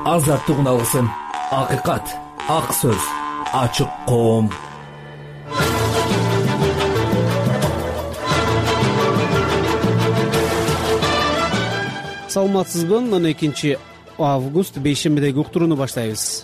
азаттык уналсын. Акыйкат, ак сөз, ачык коом. Саламатсызбы? 12 август бейшембидеги уктурууну баштайбыз.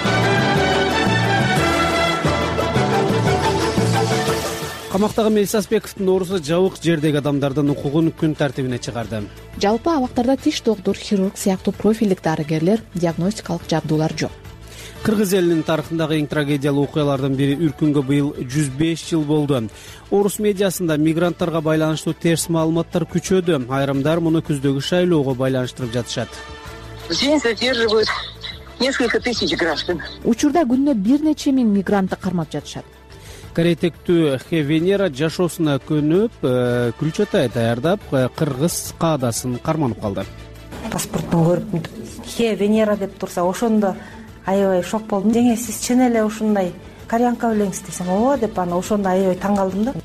Камактагы Мелис Аспековдун оорусу жабык жердеги адамдардын укугун күн тартибине чыгарды. Жалпы абактарда тиш доктур, хирург сыяктуу профилдик дарыгерлер, диагностикалык жабдуулар жок. Кыргыз элинин тарыхындагы эң трагедиялуу окуялардын бири Үркүнгө быйыл 105 жыл болду. Орус медиасында мигранттарга байланыштуу терс маалыматтар күчөдү. Айрымдар муну күздөгү шайлоого байланыштырып жатышат. День задерживают несколько тысяч граждан. Учурда күнүнө бир нече миң мигрантты кармап жатышат. Каретектүү Венера жашоосуна көнүп, күлчөтай даярдап, кыргыз каадасын карманып калды. Паспортун көрүп, Венера деп турса, ошондо аябай шок болдум. Жеңе, сиз чын эле ушундай кореянка белеңиз десем, ооба деп, аны ошондо аябай таң калдым да.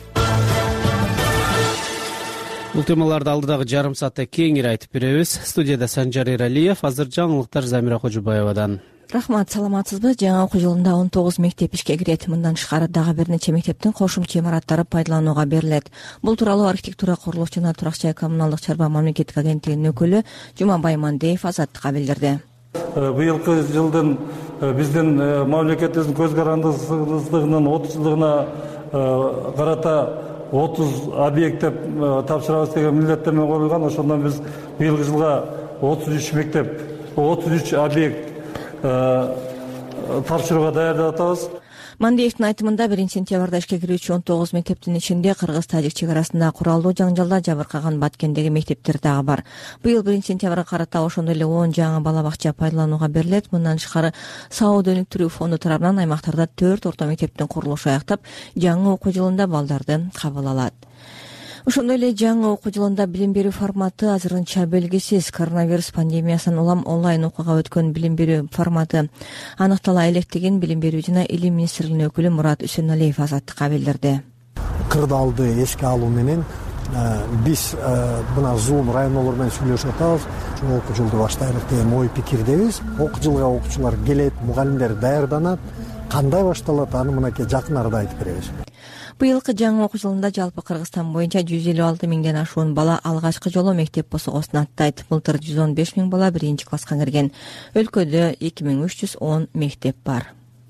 Бул темаларды алдыдагы жарым саатта кеңири айтып беребиз. Студияда Санжар Эралиев, азыр жаңылыктар Замира Кожубаевадан. Рахмат, саламатсызбы? Жаңа окуу жылында 19 мектеп ишке кирет. Мындан тышкары дагы бир нече мектептин кошумча имараттары пайдаланууга берилет. Бул тууралуу архитектура, курулуш жана турак жай коммуналдык чарба мамлекеттик агенттигинин өкүлү Жумабай Мандеев Азаттыкка билдирди. Быйылкы жылдын биздин мамлекетибиздин көз карандысыздыгынын 30 жылдыгына карата 30 объект деп тапшырабыз деген милдеттеме коюлган. Ошондон биз быйылкы жылга 33 мектеп, 33 объект тапшырууга даярдап атабыз. Мандеевдин айтымында 1-сентябрда ишке кирүүчү 19 мектептин ичинде кыргыз-тажик чек арасында куралдуу жаңжалда жабыркаган Баткендеги мектептер дагы бар. Быйыл 1-сентябрга карата ошондой эле 10 жаңы бала бакча пайдаланууга берилет. Мындан тышкары Сауда өнүктүрүү фонду тарабынан аймактарда 4 орто мектептин курулушу аяктап, жаңы окуу жылында балдарды кабыл алат. Ошондой эле жаңы окуу жылында билим берүү форматы азырынча белгисиз. Коронавирус пандемиясынан улам онлайн окууга өткөн билим берүү форматы аныктала электигин билим берүү жана илим министрлигинин өкүлү Мурат Үсөналиев Азаттыкка билдирди. Кырдаалды эске алуу менен биз мына Zoom районолор менен сүйлөшүп атабыз. Окуу жылды баштайлык деген ой пикирдебиз. Окуу жылга окуучулар келет, мугалимдер даярданат. Кандай башталат, аны мынакей жакын арада айтып беребиз. Быйылкы жаңы окуу жылында жалпы Кыргызстан боюнча 156 миңден ашуун бала алгачкы жолу мектеп босогосун аттайт. Былтыр 115 миң бала 1-класска кирген. Өлкөдө 2310 мектеп бар.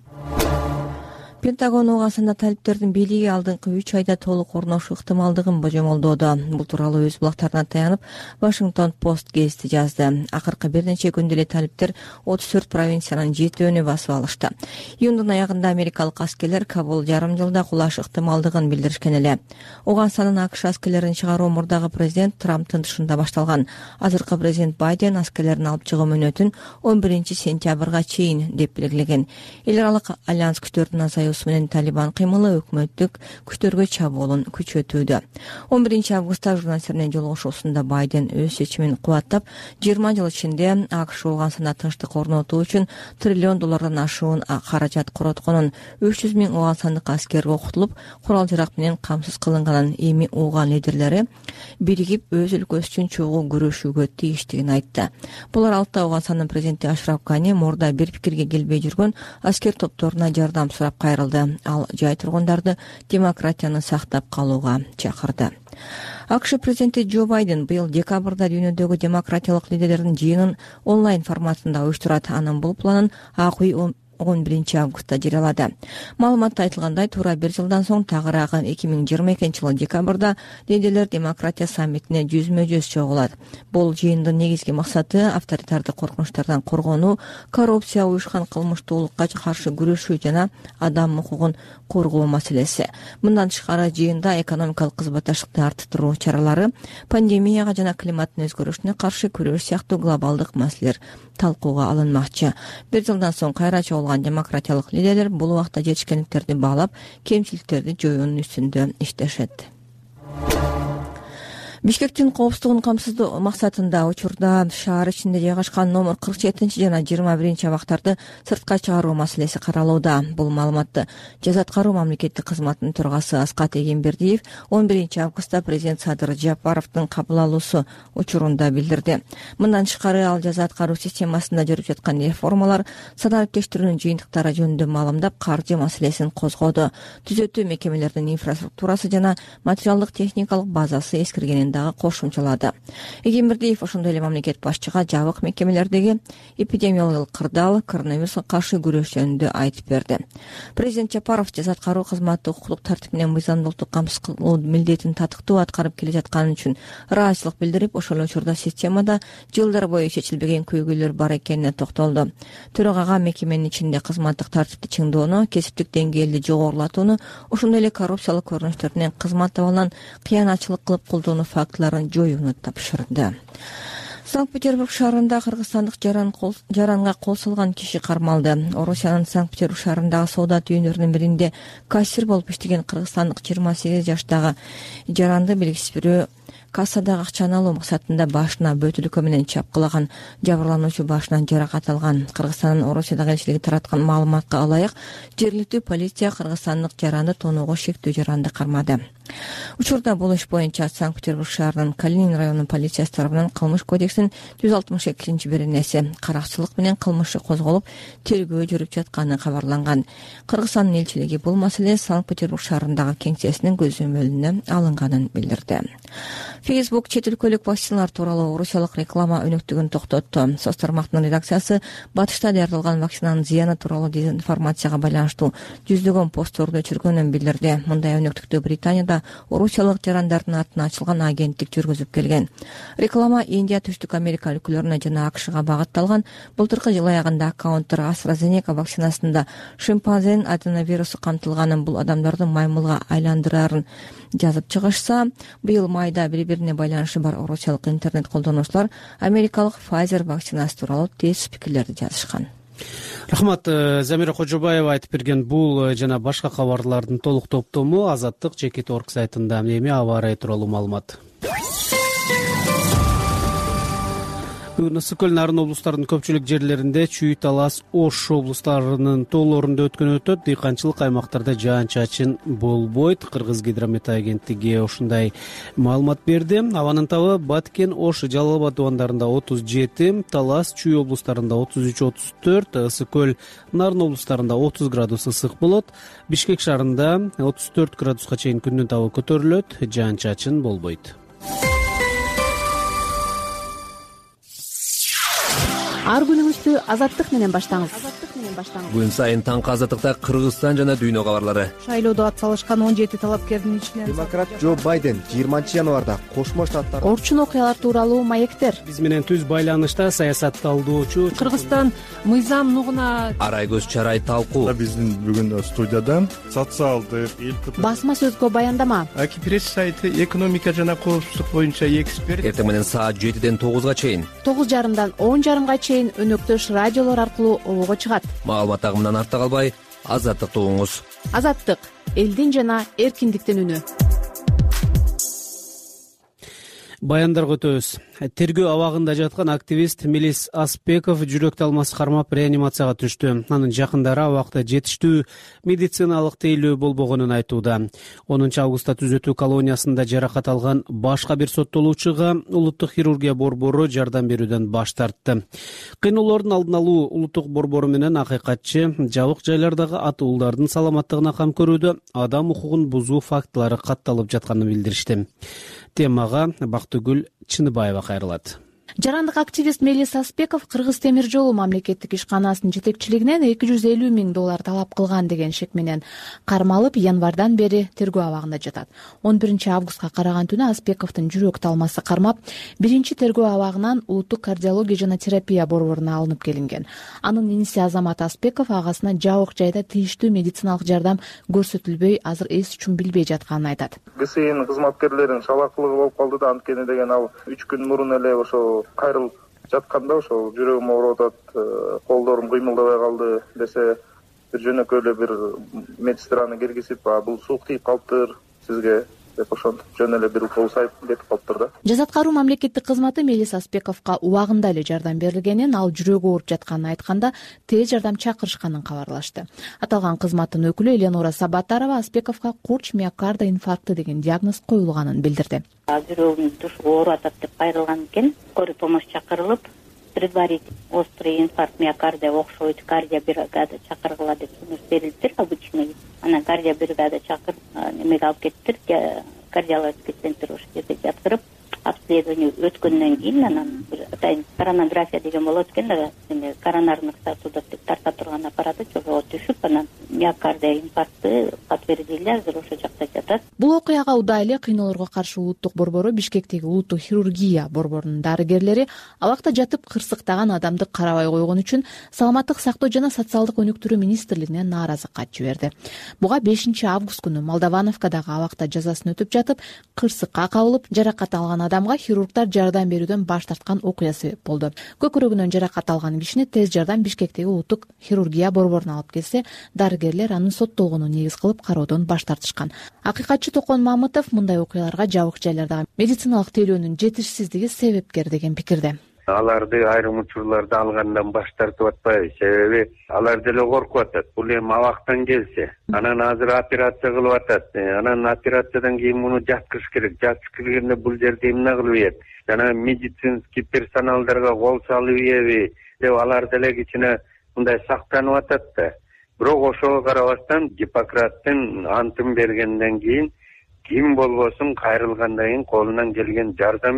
Пентагон угасында талиптердин бийлиги алдыңкы 3 айда толук орношу ыктымалдыгын божомолдоодо. Бул тууралуу өз булактарына таянып, Washington Post гезити жазды. Акыркы бир нече күндө эле талиптер 34 провинциянын 7-өөнү басып алышты. Июндун аягында америкалык аскерлер Кабул жарым жылда кулаш ыктымалдыгын билдиришкен эле. Уганстанын АКШ аскерлерин чыгаруу мурдагы президент Трамптын тышында башталган. Азыркы президент Байден аскерлерин алып чыгуу мөөнөтүн 11-сентябрга чейин деп белгилеген. Эл аралык альянс күчтөрүнүн азаюусу менен Талибан кыймылы өкмөттүк күчтөргө чабуулун күчөтүүдө. 11-августта журналистер менен жолугушуусунда Байден өз чечимин кубаттап, 20 жыл ичинде АКШ Угансанда тынчтык орнотуу үчүн $1 триллион ашуун каражат коротконун, 300 миң угансандык аскер окутулуп, курал жарак менен камсыз кылынганын, эми Уган лидерлери биригип өз өлкөсү үчүн чогуу күрөшүүгө тийиштигин айтты. Бул аралыкта Угансандын президенти Ашраф Гани мурда бир пикирге келбей жүргөн аскер топторуна жардам сурап кайрылды. Ал жай тургундарды демократияны сактап калууга чакырды. АКШ президенти Джо Байден быйыл декабрда дүйнөдөгү демократиялык лидерлердин жыйынын онлайн форматында уюштурат. Анын бул планын ак үй 11-августта жарыялады. Маалыматта айтылгандай, туура бир жылдан соң тагыраагы 2022-жылы декабрда лидерлер демократия саммитине жүзмө-жүз чогулат. Бул жыйындын негизги максаты авторитарды коркунучтардан коргонуу, коррупция, уюшкан кылмыштуулукка каршы күрөшүү жана адам укугун коргоо маселеси. Мындан тышкары жыйында экономикалык кызматташтыкты арттыруу чаралары, пандемияга жана климаттын өзгөрүшүнө каршы күрөш сыяктуу глобалдык маселелер талкууга алынмакчы. Бир жылдан соң кайра чогулган демократиялык лидерлер бул убакта жетишкендиктерди баалап, кемчиликтерди жоюунун үстүндө иштешет. Бишкектин коопсуздугун камсыздоо максатында учурда шаар ичинде жайгашкан номер 47 жана 21 абактарды сыртка чыгаруу маселеси каралууда. Бул маалыматты жаза аткаруу мамлекеттик кызматынын төрагасы Аскат Эгембердиев 11 августта президент Садыр Жапаровдун кабыл алуусу учурунда билдирди. Мындан тышкары ал жаза аткаруу системасында жүрүп жаткан реформалар, санариптештирүүнүн жыйынтыктары жөнүндө маалымдап, каржы маселесин козгоду. Түзөтүү мекемелердин инфраструктурасы жана материалдык техникалык базасы эскиргенин дагы кошумчалады. Эгембердиев ошондой эле мамлекет башчыга жабык мекемелердеги эпидемиологиялык кырдаал, коронавируска каршы күрөш жөнүндө айтып берди. Президент Жапаров жаза аткаруу кызматы укуктук тартип менен мыйзамдуулукту камсыз кылуу милдетин татыктуу аткарып келе жатканы үчүн ыраазычылык билдирип, ошол учурда системада жылдар бою чечилбеген көйгөйлөр бар экенине токтолду. Төрагага мекеменин ичинде кызматтык тартипти чыңдоону, кесиптик деңгээлди жогорулатууну, ошондой эле коррупциялык көрүнүштөр менен кызмат абалынан кыянатчылык кылып колдонуу фактыларын жоюуну тапшырды. Санкт-Петербург шаарында кыргызстандык жаранга кол салган киши кармалды. Орусиянын Санкт-Петербург шаарындагы соода түйүнөрүнүн биринде кассир болуп иштеген кыргызстандык 28 жаштагы жаранды белгисиз бирөө кассадагы акчаны алуу максатында башына бөтүлкө менен чапкылаган. Жабырлануучу башынан жаракат алган. Кыргызстандын Орусиядагы элчилиги тараткан маалыматка ылайык, жергиликтүү полиция кыргызстандык жаранды тоноого шектүү жаранды кармады. Учурда бул иш боюнча Санкт-Петербург шаарынын Калинин районунун полициясы тарабынан кылмыш кодексинин 162-беренеси каракчылык менен кылмышы козголуп, тергөө жүрүп жатканы кабарланган. Кыргызстандын элчилиги бул маселе Санкт-Петербург шаарындагы кеңсесинин көзөмөлүнө алынганын билдирди. Facebook чет өлкөлүк вакциналар тууралуу орусиялык реклама өнөктүгүн токтотту. Соц тармактын редакциясы батышта даярдалган вакцинанын зыяны тууралуу дезинформацияга байланыштуу жүздөгөн постторду өчүргөнүн билдирди. Мындай өнөктүктү Британияда орусиялык жарандардын атына ачылган агенттик жүргүзүп келген. Реклама Индия, Түштүк Америка өлкөлөрүнө жана АКШга багытталган. Былтыркы жыл аягында аккаунттар AstraZeneca вакцинасында шимпанзенин аденовирусу камтылганын, бул адамдардын маймылга айландырарын жазып чыгышса, быйыл майда бири-бирине байланышы бар орусиялык интернет колдонуучулар америкалык Pfizer вакцинасы тууралуу тез пикирлерди жазышкан. Рахмат. Замира Кожобаева айтып берген бул жана башка кабарлардын толук топтому Азаттык Чекит.org сайтында. Эми аба ырайы тууралуу маалымат. Бүгүн ысык көл нарын облустарынын көпчүлүк жерлеринде Чүй, Талас, Ош облустарынын тоолорунда өткөн өтөт. Дыйканчылык аймактарда жаан-чачын болбойт. Кыргыз гидромет агенттиги ушундай маалымат берди. Абанын табы Баткен, Ош, Жалал Абад тубандарында 37, Талас, Чүй облустарында 33-34, ысык көл нарын облустарында 30 градус ысык болот. Бишкек шаарында 34 градуска чейин күндүн табы көтөрүлөт. Жаан-чачын болбойт. Ар күнүңүздү азаттык менен баштаңыз. Күн сайын таңкы азаттыкта Кыргызстан жана дүйнө кабарлары. Шайлоодо ат салышкан 17 талапкердин ичинен демократ Джо Байден 20-январда Кошмо Штаттар Орчун окуялар тууралуу маектер. Биз менен түз байланышта саясатталдоочу Кыргызстан мыйзам нугуна Арай көз чарай талкуу. Биздин бүгүн студиядан социалдык Басма сөзгө баяндама. Пресс сайты экономика жана коопсуздук боюнча эксперт. Эртең менен саат 7-ден 9-га чейин. 9:30-дан 10:30-га чейин өнөктөш радиолор аркылуу обого чыгат. Маалымат агымынан артта калбай, азаттыкты угуңуз. Азаттык — элдин жана эркиндиктин үнү. Баяндарга өтөбүз. Тергөө абагында жаткан активист Мелис Аспеков жүрөк талмасы кармап реанимацияга түштү. Анын жакындары абакта жетиштүү медициналык тейлөө болбогонун айтууда. 10 августта түзөтүү колониясында жаракат алган башка бир соттолуучуга улуттук хирургия борбору жардам берүүдөн баш тартты. Кыйноолордун алдын алуу улуттук борбору менен акыйкатчы жабык жайлардагы ат уулдардын саламаттыгына кам көрүүдө адам укугун бузуу фактылары катталып жатканын билдиришти. Темага Бактыгүл Чыныбаева кайрылат. Жарандык активист Мелис Аспеков Кыргыз темир жолу мамлекеттик ишканасынын жетекчилигинен $250 000 талап кылган деген шек менен кармалып, январдан бери тергөө абагында жатат. 11 августка караган түнү Аспековдун жүрөк талмасы кармап, биринчи тергөө абагынан улуттук кардиология жана терапия борборуна алынып келинген. Анын иниси Азамат Аспеков агасына жабык жайда тийиштүү медициналык жардам көрсөтүлбөй, азыр эс үчүн билбей жатканын айтат. ГСИнин кызматкерлеринин шалаактылыгы болуп калды да, анткени деген ал 3 күн мурун эле ошо кайрылып жатканда ошол жүрөгүм ооруп атат, колдорум кыймылдабай калды десе, бир жөнөкөй эле бир медсестраны киргизип, бул суук тийип калыптыр сизге деп ошентип жөн эле бир укол сайт кетип калыптыр да. Жаза аткаруу мамлекеттик кызматы Мелис Аспековго убагында эле жардам берилгенин, ал жүрөгү ооруп жатканын айтканда тез жардам чакырышканын кабарлашты. Аталган кызматтын өкүлү Эленора Сабатарова Аспековго курч миокарда инфаркты деген диагноз коюлганын билдирди. Жүрөгүм ооруп атат деп кайрылган экен. Скорый помощь чакырылып, предварительный острый инфаркт миокарда окшойт, кардиобригада чакыргыла деп сунуш берилиптир обычный. Анан кардиобригада чакырып, немеге алып кеттир, кардиологический центр ошол жерде жаткырып, обследование өткөндөн кийин анан атайын коронография деген болот экен да, коронарных сосудов деп тарта турган аппараты жогого түшүп, анан миокарда инфаркты подтвердили, азыр ошол жакта жатат. Бул окуяга удай эле кыйноолорго каршы улуттук борбору, Бишкектеги улуттук хирургия борборунун дарыгерлери абакта жатып кырсыктаган адамды карабай койгон үчүн Саламаттык сактоо жана социалдык өнүктүрүү министрлигине нааразы кат жиберди. Буга 5 август күнү Молдавановкадагы абакта жазасын өтүп жатып, кырсыкка кабылып, жаракат алган адамга хирургдар жардам берүүдөн баш тарткан окуя себеп болду. Көкүрөгүнөн жаракат алган кишини тез жардам Бишкектеги улуттук хирургия борборуна алып келсе, дарыгерлер анын соттолгонун негиз кылып кароодон баш тартышкан. Акыйкатчы Токон Мамытов мындай окуяларга жабык жайлардагы медициналык тейлөөнүн жетишсиздиги себепкер деген пикирде. Аларды айрым учурларда алгандан баш тартып атпайбыз, себеби алар деле коркуп атат. Бул эми абактан келсе, анан азыр операция кылып атат, анан операциядан кийин муну жаткырыш керек. Жаткырыш келгенде бул жерде эмне кылып ийет? Жана медицинский персоналдарга кол салып ийеби деп алар деле кичине мындай сактанып атат да. Бирок ошого карабастан Гиппократтын антын бергенден кийин ким болбосун кайрылгандан кийин колунан келген жардам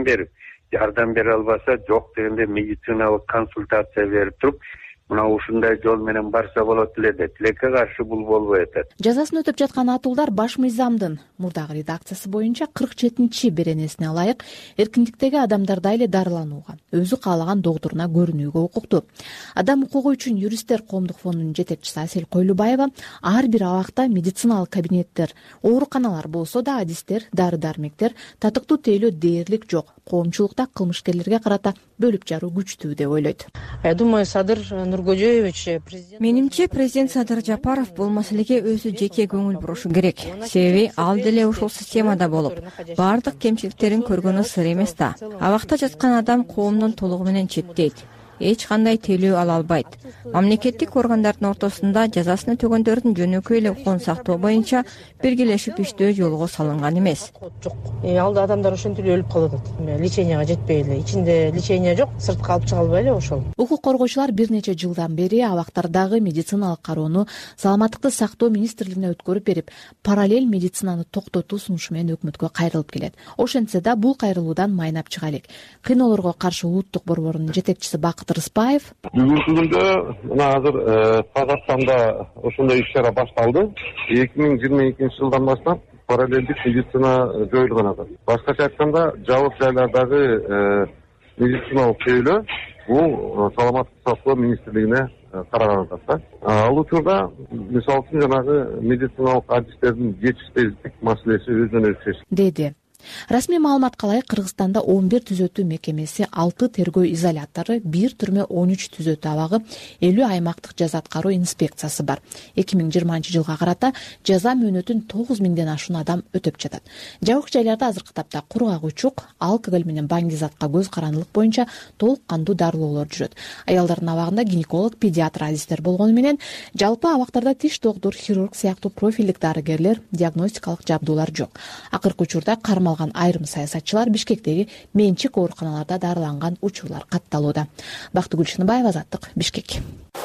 бере албаса, жок дегенде медициналык консультация берип туруп, мына ушундай жол менен барса болот эле деп. Тилекке каршы бул болбой атат. Жазасын өтүп жаткан атуулдар баш мыйзамдын мурдагы редакциясы боюнча 47 беренесине ылайык эркиндиктеги адамдардай эле дарыланууга, өзү каалаган доктуруна көрүнүүгө укуктуу. Адам укугу үчүн юристтер коомдук фондунун жетекчиси Асель Койлубаева ар бир абакта медициналык кабинеттер, ооруканалар болсо да адистер, дары-дармектер, татыктуу тейлөө дээрлик жок. Коомчулукта кылмышкерлерге карата бөлүп жаруу күчтүү деп ойлойт. Я думаю, Садыр Нуркожоевич президент. Менимче президент Садыр Жапаров бул маселеге өзү жеке көңүл бурушу керек. Себеби ал деле ушул системада болуп, баардык кемчиликтерин көргөнү сыр эмес да. Абакта жаткан адам коомдон толугу менен четтейт. Эч кандай тейлөө ала албайт. Мамлекеттик органдардын ортосунда жазасын өтөгөндөрдүн жөнөкөй эле укугун сактоо боюнча биргелешип иштөө жолго салынган эмес. Жок. Алда адамдар ошентип өлүп калып атат. Леченияга жетпей эле. Ичинде лечения жок, сыртка алып чыга албай эле ошол. Укук коргоочулар бир нече жылдан бери абактардагы медициналык кароону Саламаттыкты сактоо министрлигине өткөрүп берип, параллель медицинаны токтотуу сунушу менен өкмөткө кайрылып келет. Ошентсе да бул кайрылуудан майнап чыга элек. Кыйноолорго каршы улуттук борборунун жетекчиси Рыспаев. Бүгүнкү күндө мына азыр Казакстанда ошондой иш-чара башталды. 2022 жылдан баштап параллелдик медицина жоюлган атат. Башкача айтканда, жабык жайлардагы медициналык тейлөө бул Саламаттык сактоо министрлигине караган атат. Ал учурда мисалы үчүн жанагы медициналык адистердин жетишсиздик маселеси өзүнөн өзү чечилди, деди. Расмий маалыматка ылайык Кыргызстанда 11 түзөтүү мекемеси, 6 тергөө изолятору, 1 түрмө, 13 түзөтүү абагы, 50 аймактык жаза аткаруу инспекциясы бар. 2020 жылга карата жаза мөөнөтүн 9000ден ашуун адам өтөп жатат. Жабык жайларда азыркы тапта кургагучук, алкоголь менен баңгизатка көз карандылык боюнча толук кандуу дарылоолор жүрөт. Аялдардын абагында гинеколог, педиатр, адистер болгону менен жалпы абактарда тиш доктур, хирург сыяктуу профилдик дарыгерлер, диагностикалык жабдуулар жок. Акыркы учурда кармалган айрым саясатчылар Бишкектеги менчик ооруканаларда дарыланган учурлар катталууда. Бактыгүл Шыныбаева, Азаттык, Бишкек.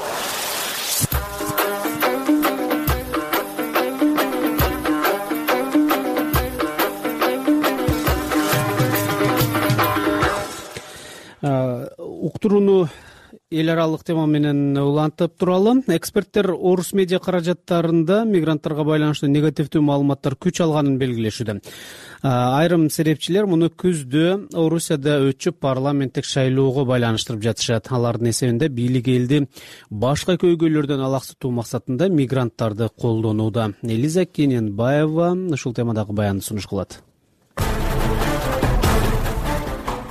Уктурууну эл аралык тема менен улантып туралы. Эксперттер орус медиа каражаттарында мигранттарга байланыштуу негативдүү маалыматтар күч алганын белгилешүүдө. Айрым серепчилер муну күздө Орусияда өтчү парламенттик шайлоого байланыштырып жатышат. Алардын эсебинде бийлик элди башка көйгөйлөрдөн алаксытуу максатында мигранттарды колдонууда. Элиза Кененбаева ушул темадагы баянды сунуш кылат.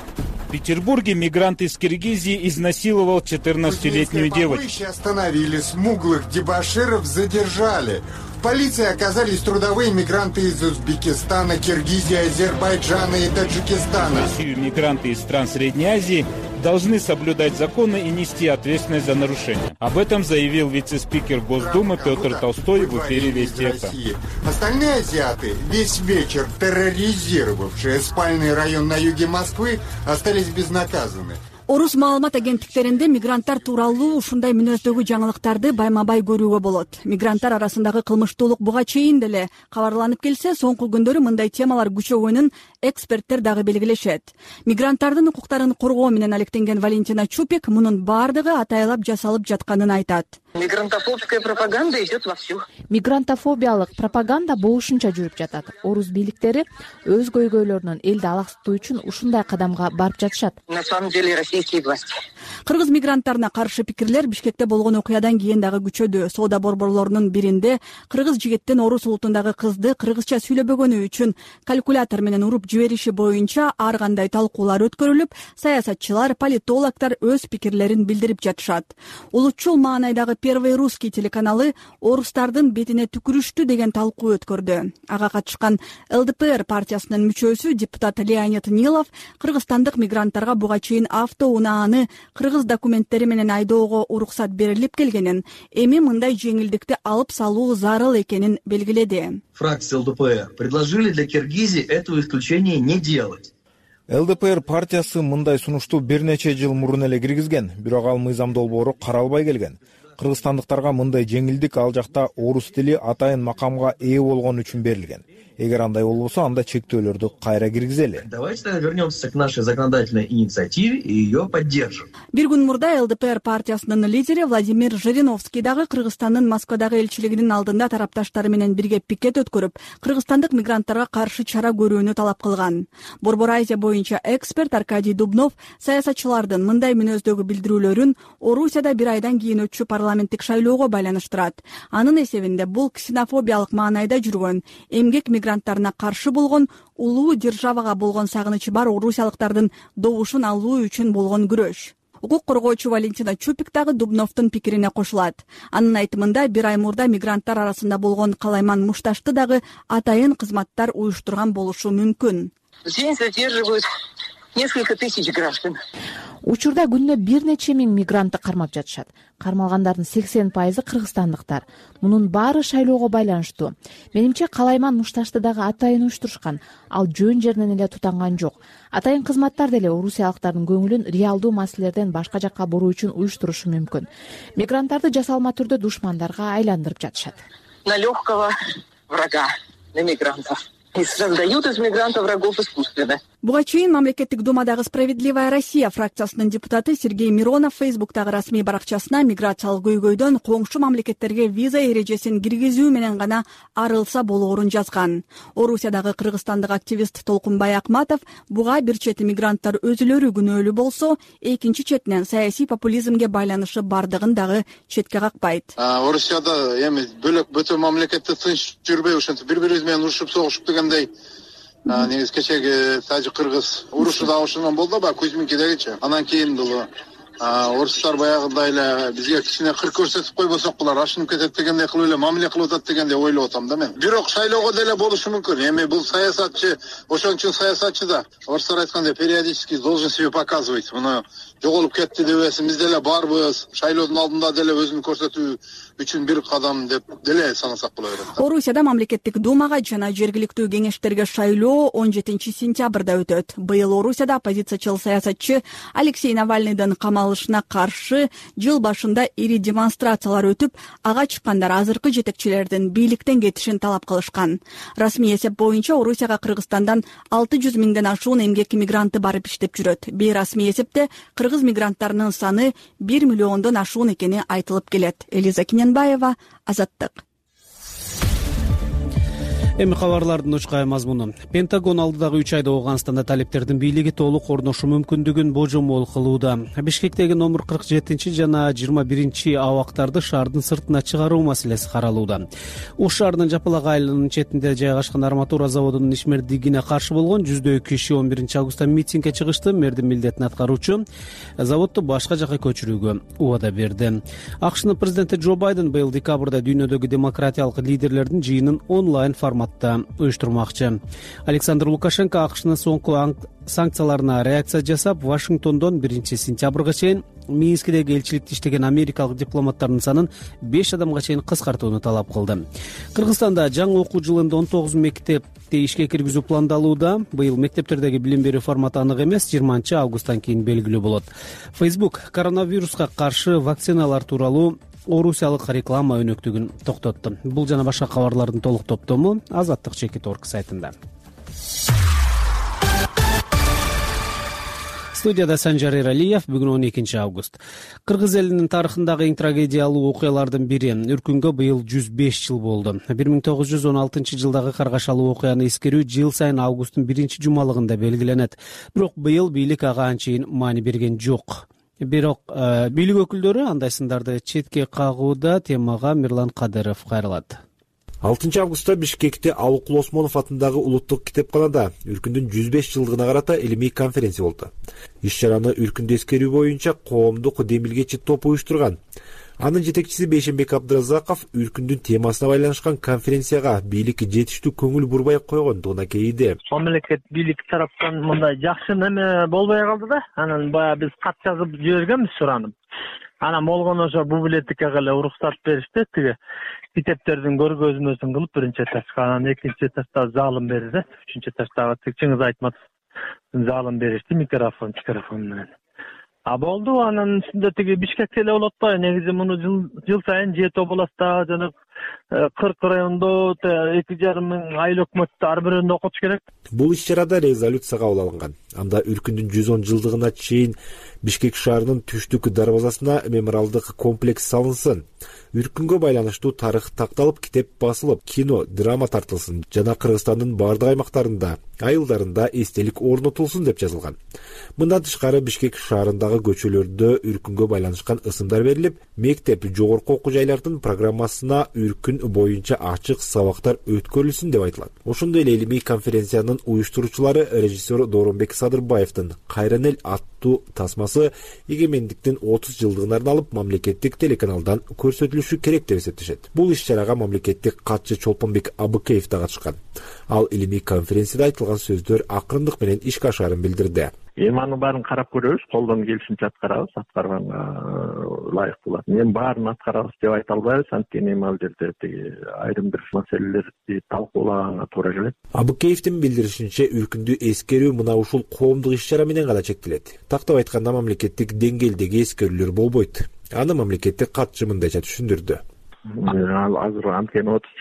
В Петербурге мигрант из Киргизии изнасиловал 14-летнюю девочку. Остановили, смуглых дебоширов задержали. В полиции оказались трудовые мигранты из Узбекистана, Киргизии, Азербайджана и Таджикистана. Мигранты из стран Средней Азии должны соблюдать законы и нести ответственность за нарушения. Об этом заявил вице-спикер Госдумы Петр Толстой в эфире Вести ФМ. Остальные азиаты, весь вечер терроризировавшие спальный район на юге Москвы, остались безнаказаны. Орус маалымат агенттиктеринде мигранттар тууралуу ушундай мүнөздөгү жаңылыктарды байма-бай көрүүгө болот. Мигранттар арасындагы кылмыштуулук буга чейин деле кабарланып келсе, соңку күндөрү мындай темалар күчөгөнүн эксперттер дагы белгилешет. Мигранттардын укуктарын коргоо менен алектенген Валентина Чупик мунун баардыгы атайлап жасалып жатканын айтат. Мигрантофобская пропаганда идет вовсю. Мигрантофобиялык пропаганда болушунча жүрүп жатат. Орус бийликтери өз көйгөйлөрүнөн элди алаксытуу үчүн ушундай кадамга барып жатышат. На самом деле российские власти. Кыргыз мигранттарына каршы пикирлер Бишкекте болгон окуядан кийин дагы күчөдү. Соода борборлорунун биринде кыргыз жигиттин орус улутундагы кызды кыргызча сүйлөбөгөнү үчүн калькулятор менен уруп жибериши боюнча ар кандай талкуулар өткөрүлүп, саясатчылар, политологдор өз пикирлерин билдирип жатышат. Улутчул маанайдагы Первый русский телеканалы орустардын бетине түкүрүштү деген талкуу өткөрдү. Ага катышкан ЛДПР партиясынын мүчөсү депутат Леонид Нилов кыргызстандык мигранттарга буга чейин автоунааны кыргыз документтери менен айдоого уруксат берилип келгенин, эми мындай жеңилдикти алып салуу зарыл экенин белгиледи. Фракция ЛДПР предложили для Киргизии этого исключения не делать. ЛДПР партиясы мындай сунушту бир нече жыл мурун эле киргизген, бирок ал мыйзам долбоору каралбай келген. Кыргызстандыктарга мындай жеңилдик ал жакта орус тили атайын макамга ээ болгон үчүн берилген. Эгер андай болбосо, анда чектөөлөрдү кайра киргизели. Давайте тогда вернемся к нашей законодательной инициативе и ее поддержим. Бир күн мурда ЛДПР партиясынын лидери Владимир Жириновский дагы Кыргызстандын Москвадагы элчилигинин алдында тарапташтары менен бирге пикет өткөрүп, кыргызстандык мигранттарга каршы чара көрүүнү талап кылган. Борбор Азия боюнча эксперт Аркадий Дубнов саясатчылардын мындай мүнөздөгү билдирүүлөрүн Орусияда бир айдан кийин өтчү парламенттик шайлоого байланыштырат. Анын эсебинде бул ксенофобиялык маанайда жүргөн, эмгек мигранттарына каршы болгон, улуу державага болгон сагынычы бар орусиялыктардын добушун алуу үчүн болгон күрөш. Укук коргоочу Валентина Чупик дагы Дубновдун пикирине кошулат. Анын айтымында бир ай мурда мигранттар арасында болгон калайман мушташты дагы атайын кызматтар уюштурган болушу мүмкүн. Здесь задерживают несколько тысяч граждан. Учурда күнүнө бир нече миң мигрантты кармап жатышат. Кармалгандардын 80% кыргызстандыктар. Мунун баары шайлоого байланыштуу. Менимче калайман мушташты дагы атайын уюштурушкан. Ал жөн жеринен эле тутанган жок. Атайын кызматтар деле орусиялыктардын көңүлүн реалдуу маселелерден башка жакка буруу үчүн уюштурушу мүмкүн. Мигранттарды жасалма түрдө душмандарга айландырып жатышат. На легкого врага, на мигрантов. И создают из мигрантов врагов искусственно. Буга чейин мамлекеттик думадагы Справедливая Россия фракциясынын депутаты Сергей Миронов Фейсбуктагы расмий баракчасына миграциялык көйгөйдөн коңшу мамлекеттерге виза эрежесин киргизүү менен гана арылса болоорун жазган. Орусиядагы кыргызстандык активист Толкунбай Акматов буга бир чети мигранттар өзүлөрү күнөөлүү болсо, экинчи четинен саясий популизмге байланышы бардыгын дагы четке какпайт. Орусияда эми бөлөк бөтө мамлекетте тынч жүрбөй ошентип бири-бири менен урушуп согушуп дегендей негизи кечеги тажик кыргыз урушу да ошондон болду ба Кузьминкидегичи. Анан кийин бул орустар баягындай эле бизге кичине кыр көрсөтүп койбосок булар ашынып кетет дегендей кылып эле мамиле кылып атат дегендей ойлоп атам да мен. Бирок шайлоого деле болушу мүмкүн. Эми бул саясатчы, ошон үчүн саясатчы да орустар айткандай периодически должен себе показывать. Муну жоголуп кетти дебесин, биз деле барбыз. Шайлоодун алдында деле өзүн көрсөтүү үчүн бир кадам деп деле санасак боло берет. Орусияда мамлекеттик думага жана жергиликтүү кеңештерге шайлоо 17 сентябрда өтөт. Быйыл Орусияда оппозициячыл саясатчы Алексей Навальныйдын камалышына каршы жыл башында ири демонстрациялар өтүп, ага чыккандар азыркы жетекчилердин бийликтен кетишин талап кылышкан. Расмий эсеп боюнча Орусияга Кыргызстандан 600 миңден ашуун эмгек мигранты барып иштеп жүрөт. Бейрасмий эсепте кыргыз мигранттарынын саны 1 миллиондон ашуун экени айтылып келет. Элиза Киненбаева, Азаттык. Эми кабарлардын учкай мазмуну. Пентагон алдыдагы 3 айда Ооганстанда талептердин бийлиги толук орношу мүмкүндүгүн божомол кылууда. Бишкектеги номер 47 жана 21 абактарды шаардын сыртына чыгаруу маселеси каралууда. Ош шаарынын Жапалак айылынын четинде жайгашкан арматура заводунун ишмердигине каршы болгон 100 киши 11 августта митингге чыгышты. Мэрдин милдетин аткаруучу заводду башка жакка көчүрүүгө убада берди. АКШнын президенти Джо Байден быйыл декабрда дүйнөдөгү демократиялык лидерлердин жыйынын онлайн форматта уюштурмакчы. Александр Лукашенко АКШнын соңку санкцияларына реакция жасап, Вашингтондон 1 сентябрга чейин Минскидеги элчиликте иштеген америкалык дипломаттардын санын 5 адамга чейин кыскартууну талап кылды. Кыргызстанда жаңы окуу жылында 19 мектепте ишке киргизүү пландалууда. Быйыл мектептердеги билим берүү форматы анык эмес, 20 августтан кийин белгилүү болот. Facebook коронавируска каршы вакциналар тууралуу орусиялык реклама өнөктүгүн токтотту. Бул жана башка кабарлардын толук топтому Азаттык Чекит.орг сайтында. Студияда Санжар Эралиев. Бүгүн 12 август. Кыргыз элинин тарыхындагы эң трагедиялуу окуялардын бири. Үркүнгө быйыл 105 жыл болду. 1916 жылдагы каргашалуу окуяны эскерүү жыл сайын августтун 1 жумалыгында белгиленет. Бирок быйыл бийлик ага анчейин маани берген жок. Бирок бийлик өкүлдөрү андай сындарды четке кагууда. Темага Мирлан Кадыров кайрылат. 6 августта Бишкекте Алыкул Осмонов атындагы улуттук китепканада Үркүндүн 105 жылдыгына карата илимий конференция болду. Иш-чараны Үркүндү эскерүү боюнча коомдук демилгечи топ уюштурган. Анын жетекчиси Бейшенбек Абдыразаков Үркүндүн темасына байланышкан конференцияга бийлик жетиштүү көңүл бурбай койгондугуна кейиди. Мамлекет бийлик тараптан мындай жакшы неме болбой калды да. Анан бая биз кат жазып жибергенбиз суранып. Анан болгон ошо бул билетикке эле уруксат беришти. Тиги китептердин көргөзмөсүн кылып биринчи этажга, анан экинчи этажда залым берди. Үчүнчү этаждагы Чыңгыз Айтматов залым беришти, микрофон менен. Болду, анан үстүндө тиги Бишкекте эле болот да. Негизи муну жыл сайын Жети областта жана 40 райондо 2,5 мың айыл өкмөттө ар биринде окутуш керек. Бул иш-чарада резолюция кабыл алынган. Анда Үркүндүн 110 жылдыгына чейин Бишкек шаарынын түштүк дарбазасына мемориалдык комплекс салынсын. Үркүнгө байланыштуу тарых такталып, китеп басылып, кино, драма тартылсын жана Кыргызстандын бардык аймактарында, айылдарында эстелик орнотулсун деп жазылган. Мындан тышкары Бишкек шаарындагы көчөлөрдө Үркүнгө байланышкан ысымдар берилип, мектеп, жогорку окуу жайлардын программасына Үркүн боюнча ачык сабактар өткөрүлсүн деп айтылат. Ошондой эле илимий конференциянын уюштуруучулары режиссер Дооронбек Садырбаевдин Кайран эл аттуу тасмасы эгемендиктин 30 жылдыгына арналып мамлекеттик телеканалдан көрсөтүлүшү керек деп эсептешет. Бул иш-чарага мамлекеттик катчы Чолпонбек Абыкеев да катышкан. Ал илимий конференцияда айтылган сөздөр акырындык менен ишке ашарын билдирди. Анын баарын карап көрөбүз, колдон келишинче аткарабыз, аткарганга ылайык болот. Эми баарын аткарабыз деп айта албайбыз, анткени ал жерде айрым бир маселелерди талкуулаганга туура келет. Абыкеевдин билдиришинче, Үркүндү эскерүү мына ушул коомдук иш-чара менен гана чектелет. Тактап айтканда мамлекеттик деңгээлдеги эскерүүлөр болбойт. Аны мамлекеттик катчы мындайча түшүндүрдү. Азыр анткени 30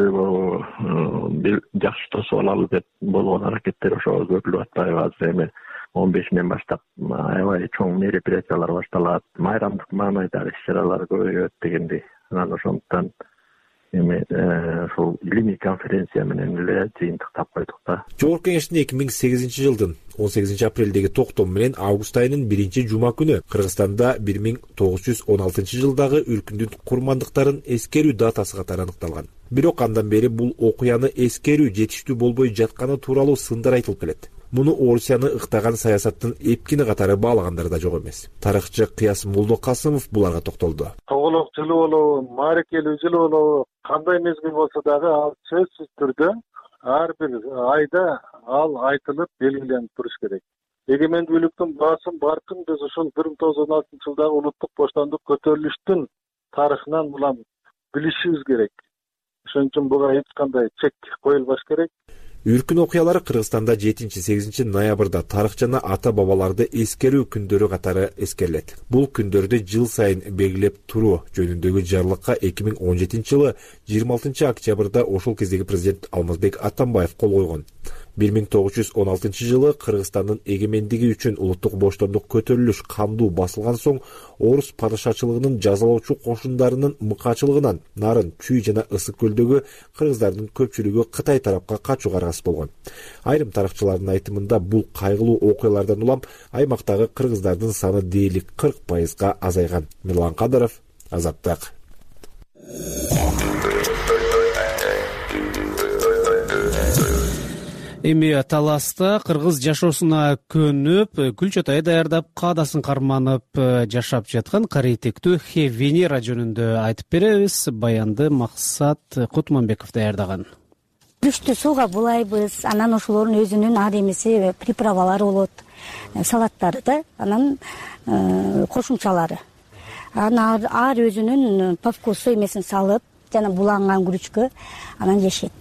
жылдыкты жакшы тосуп алалы деп болгон аракеттер ошо көтүлүп атпайбы? Азыр эми 15-нен баштап аябай чоң мероприятиялар башталат, майрамдык маанайдагы иш-чаралар көбөйөт дегендей. Анан ошондуктан эми ушул илимий конференция менен эле жыйынтыктап койдук да. Жогорку Кеңештин 2008 жылдын 18 апрелдеги токтому менен август айынын 1 жума күнү Кыргызстанда 1916 жылдагы Үркүндүн курмандыктарын эскерүү датасы катары аныкталган. Бирок андан бери бул окуяны эскерүү жетиштүү болбой жатканы тууралуу сындар айтылып келет. Муну Орусияны ыктаган саясаттын эпкини катары баалагандар да жок эмес. Тарыхчы Кыяс Молдокасымов буларга токтолду. Тоголок жылы болобу, маарекелүү жылы болобу, кандай мезгил болсо дагы ал сөзсүз түрдө ар бир айда ал айтылып белгиленип туруш керек. Эгемендүүлүктүн басым баркын биз ушул 1916 жылдагы улуттук боштондук көтөрүлүштүн тарыхынан улам билишибиз керек. Ошон үчүн буга эч кандай чек коюлбаш керек. Үркүн окуялары Кыргызстанда 7-8 ноябрда тарых жана ата бабаларды эскерүү күндөрү катары эскерилет. Бул күндөрдү жыл сайын белгилеп туруу жөнүндөгү жарлыкка 2017 жылы 26 октябрда ошол кездеги президент Алмазбек Атамбаев кол койгон. 1916-жылы Кыргызстандын эгемендиги үчүн улуттук боштондук көтөрүлүш кандуу басылган соң орус падышачылыгынын жазалоочу кошундарынын мыкаачылыгынан Нарын, Чүй жана Ысык көлдөгү кыргыздардын көпчүлүгү Кытай тарапка качууга аргасыз болгон. Айрым тарыхчылардын айтымында бул кайгылуу окуялардан улам аймактагы кыргыздардын саны дээрлик 40%га азайган. Мирлан Кадыров, Азаттык. Эми таласта кыргыз жашоосуна көнүп, күл чотай даярдап, каадасын карманып жашап жаткан карайтектүү Хе Венера жөнүндө айтып беребиз. Баянды Максат Кутманбеков даярдаган. Күрүчтү сууга булайбыз, анан ошолордун өзүнүн ар эмеси приправалары болот, салаттары да, анан кошумчалары. Анан ар өзүнүн по вкусу эмесин салып, жана буланган күрүчкө анан жешет.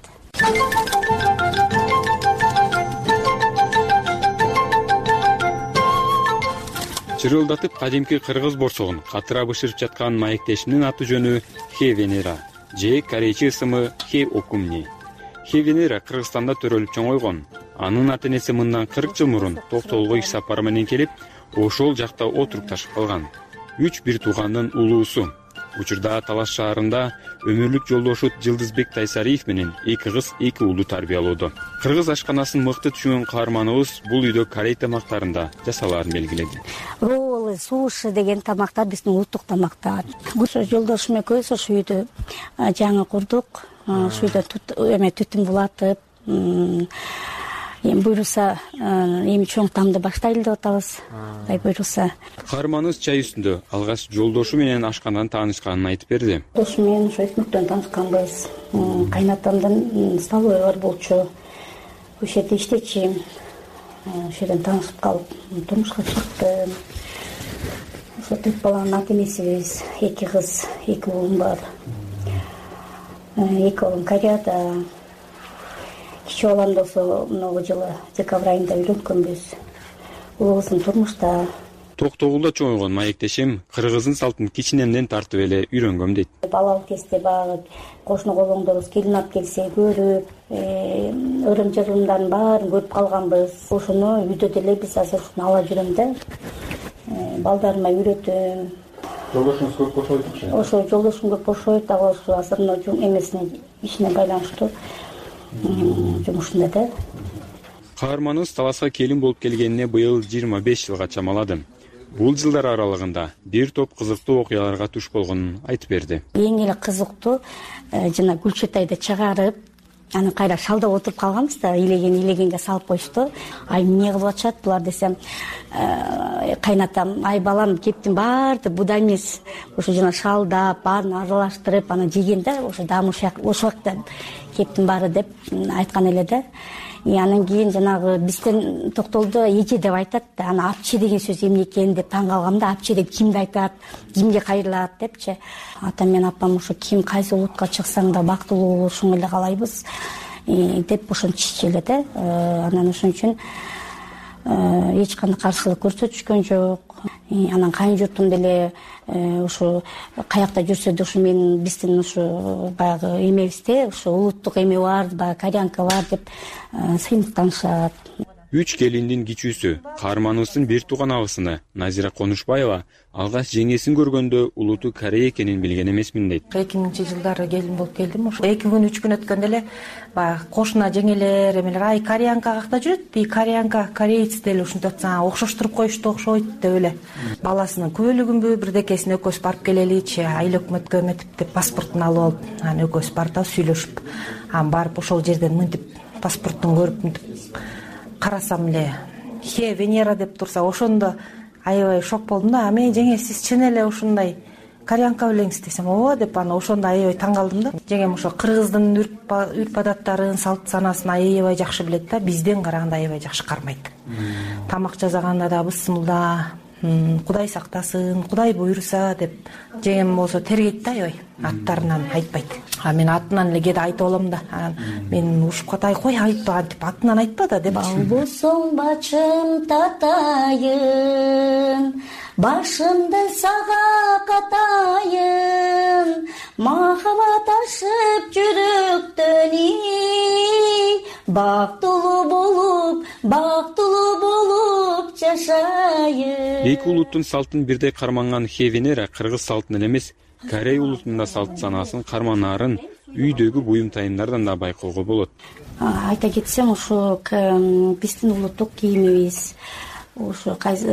Чырылдатып кадимки кыргыз борсогун катыра бышырып жаткан маектешимдин аты жөнү Хе Венера же корейче ысымы Хе Окумни. Хе Венера Кыргызстанда төрөлүп чоңойгон. Анын ата энеси мындан 40 жыл мурун Токтогулга иш сапары менен келип, ошол жакта отурукташып калган. 3 бир туугандын улуусу. Учурда Талас шаарында өмүрлүк жолдошу Жылдызбек Тайсариев менен 2 кыз 2 уулду тарбиялоодо. Кыргыз ашканасын мыкты түшүнгөн каарманыбыз бул үйдө корей тамактарында жасалаарын белгиледи. Роллы, суши деген тамактар биздин улуттук тамактар. Ошо жолдошум экөөбүз ошо үйдө жаңы курдук. Ошо үйдө түтүн булатып, эми буйруса эми чоң тамды баштайлы деп атабыз. Кай буйруса. Каарманыбыз чай үстүндө алгач жолдошу менен ашкандан таанышканын айтып берди. Жолдошум менен ошо өсмүктөн таанышканбыз. Кайнатамдын столовой бар болчу. Ошол жерде иштечимин. Ошол жерден таанышып калып, турмушка чыктым. Ошо 4 баланын ата энесибиз, 2 кыз, 2 уулум бар. 2 уулум Кореяда. Кичи балам болсо мынагы жылы декабрь айында үйлөнгөнбүз. Улуубуздун турмушта. Токтогулда чоңойгон маектешим кыргыздын салтын кичинемден тартып эле үйрөнгөм дейт. Балалык кезде багы кошуна колоңдорубуз келин алып келсе көрүп, өрөм жарымдардын баарын көрүп калганбыз. Ошону үйдө деле биз азыр ала жүрөм да. Балдарыма үйрөтөм. Жолдошуңуз көп бошойт окшойт. Ошо жолдошум көп бошойт, дагы ошо азыр эмесине ишине байланыштуу жумушунда да. Каарманыбыз Таласка келин болуп келгенине быйыл 25 жылга чамалады. Бул жылдар аралыгында бир топ кызыктуу окуяларга туш болгонун айтып берди. Эң эле кызыктуу жана Гүлчатайды чыгарып, анан кайра шалдап отуруп калганбыз да, илегенге салып коюшту. Ай эмне кылып атышат булар десем, кайнатам, ай балам кептин баарды буда эмес. Ошо жана шалдап, баарын аралаштырып, анан жегенде ошо дам ошол убакта кептин баары деп айткан эле да. Анан кийин жанагы бизден Токтогулда эже деп айтат да, аны апчы деген сөз эмне экен деп таң калгам да, апчы деп кимди айтат, кимге кайрылат депчи. Атам менен апам ошо ким кайсы улутка чыксаң да бактылуу болушуң эле каалайбыз деп ошентишчү эле да. Анан ошон үчүн эч кандай каршылык көрсөтүшкөн жок. Анан кайын журтум деле ошо каякта жүрсө да ошо менин биздин ошо баягы эмебизде ошо улуттук эме бар, баягы кореянка бар деп сыймыктанышат. 3 келиндин кичүүсү, каарманыбыздын бир тууган агысыны Назира Конушбаева алгач жеңесин көргөндө улуту Корея экенин билген эмесмин дейт. 2000-жылдары келин болуп келдим. Ошо 2 күн 3 күн өткөндө эле баягы кошуна жеңелер эмелер, ай кореянка какта жүрөт, би кореянка, кореец деле ушинтип атсаң окшоштуруп коюшту окшойт деп эле. Баласынын күбөлүгүнбү бирдекесин экөөбүз барып келеличи, айыл өкмөткө эметип деп паспортун алып алып, анан экөөбүз бардык сүйлөшүп, анан барып ошол жерден мынтип паспорттун көрүп мынтип карасам эле Хе Венера деп турса, ошондо аябай шок болдум да. Мен жеңе сиз чын эле ушундай кореянка белеңиз десем, ооба деп, анан ошондо аябай таң калдым да. Жеңем ошо кыргыздын үрп адаттарын, салт санасын аябай жакшы билет да, бизден караганда аябай жакшы кармайт. Тамак жасаганда да бысмылда, Кудай сактасын, Кудай буйруса деп жеңем болсо тергейт да аябай. аттарынан айтпайт. Мен атынан эле кээде айтып алам да. Мен ушуп катай кой айтпа антип атынан айтпа да деп. Болсоң бачым татайын, башымды сага катайын, махабат ашып жүрөктөн бактылуу болуп жашайын. Эки улуттун салтын бирдей карманган Хевенера кыргыз салтын эле эмес, Корей улутунда салт санаасын карманаарын үйдөгү буюм тайымдардан да байкоого болот. Айта кетсем, ушу биздин улуттук кийимибиз ушу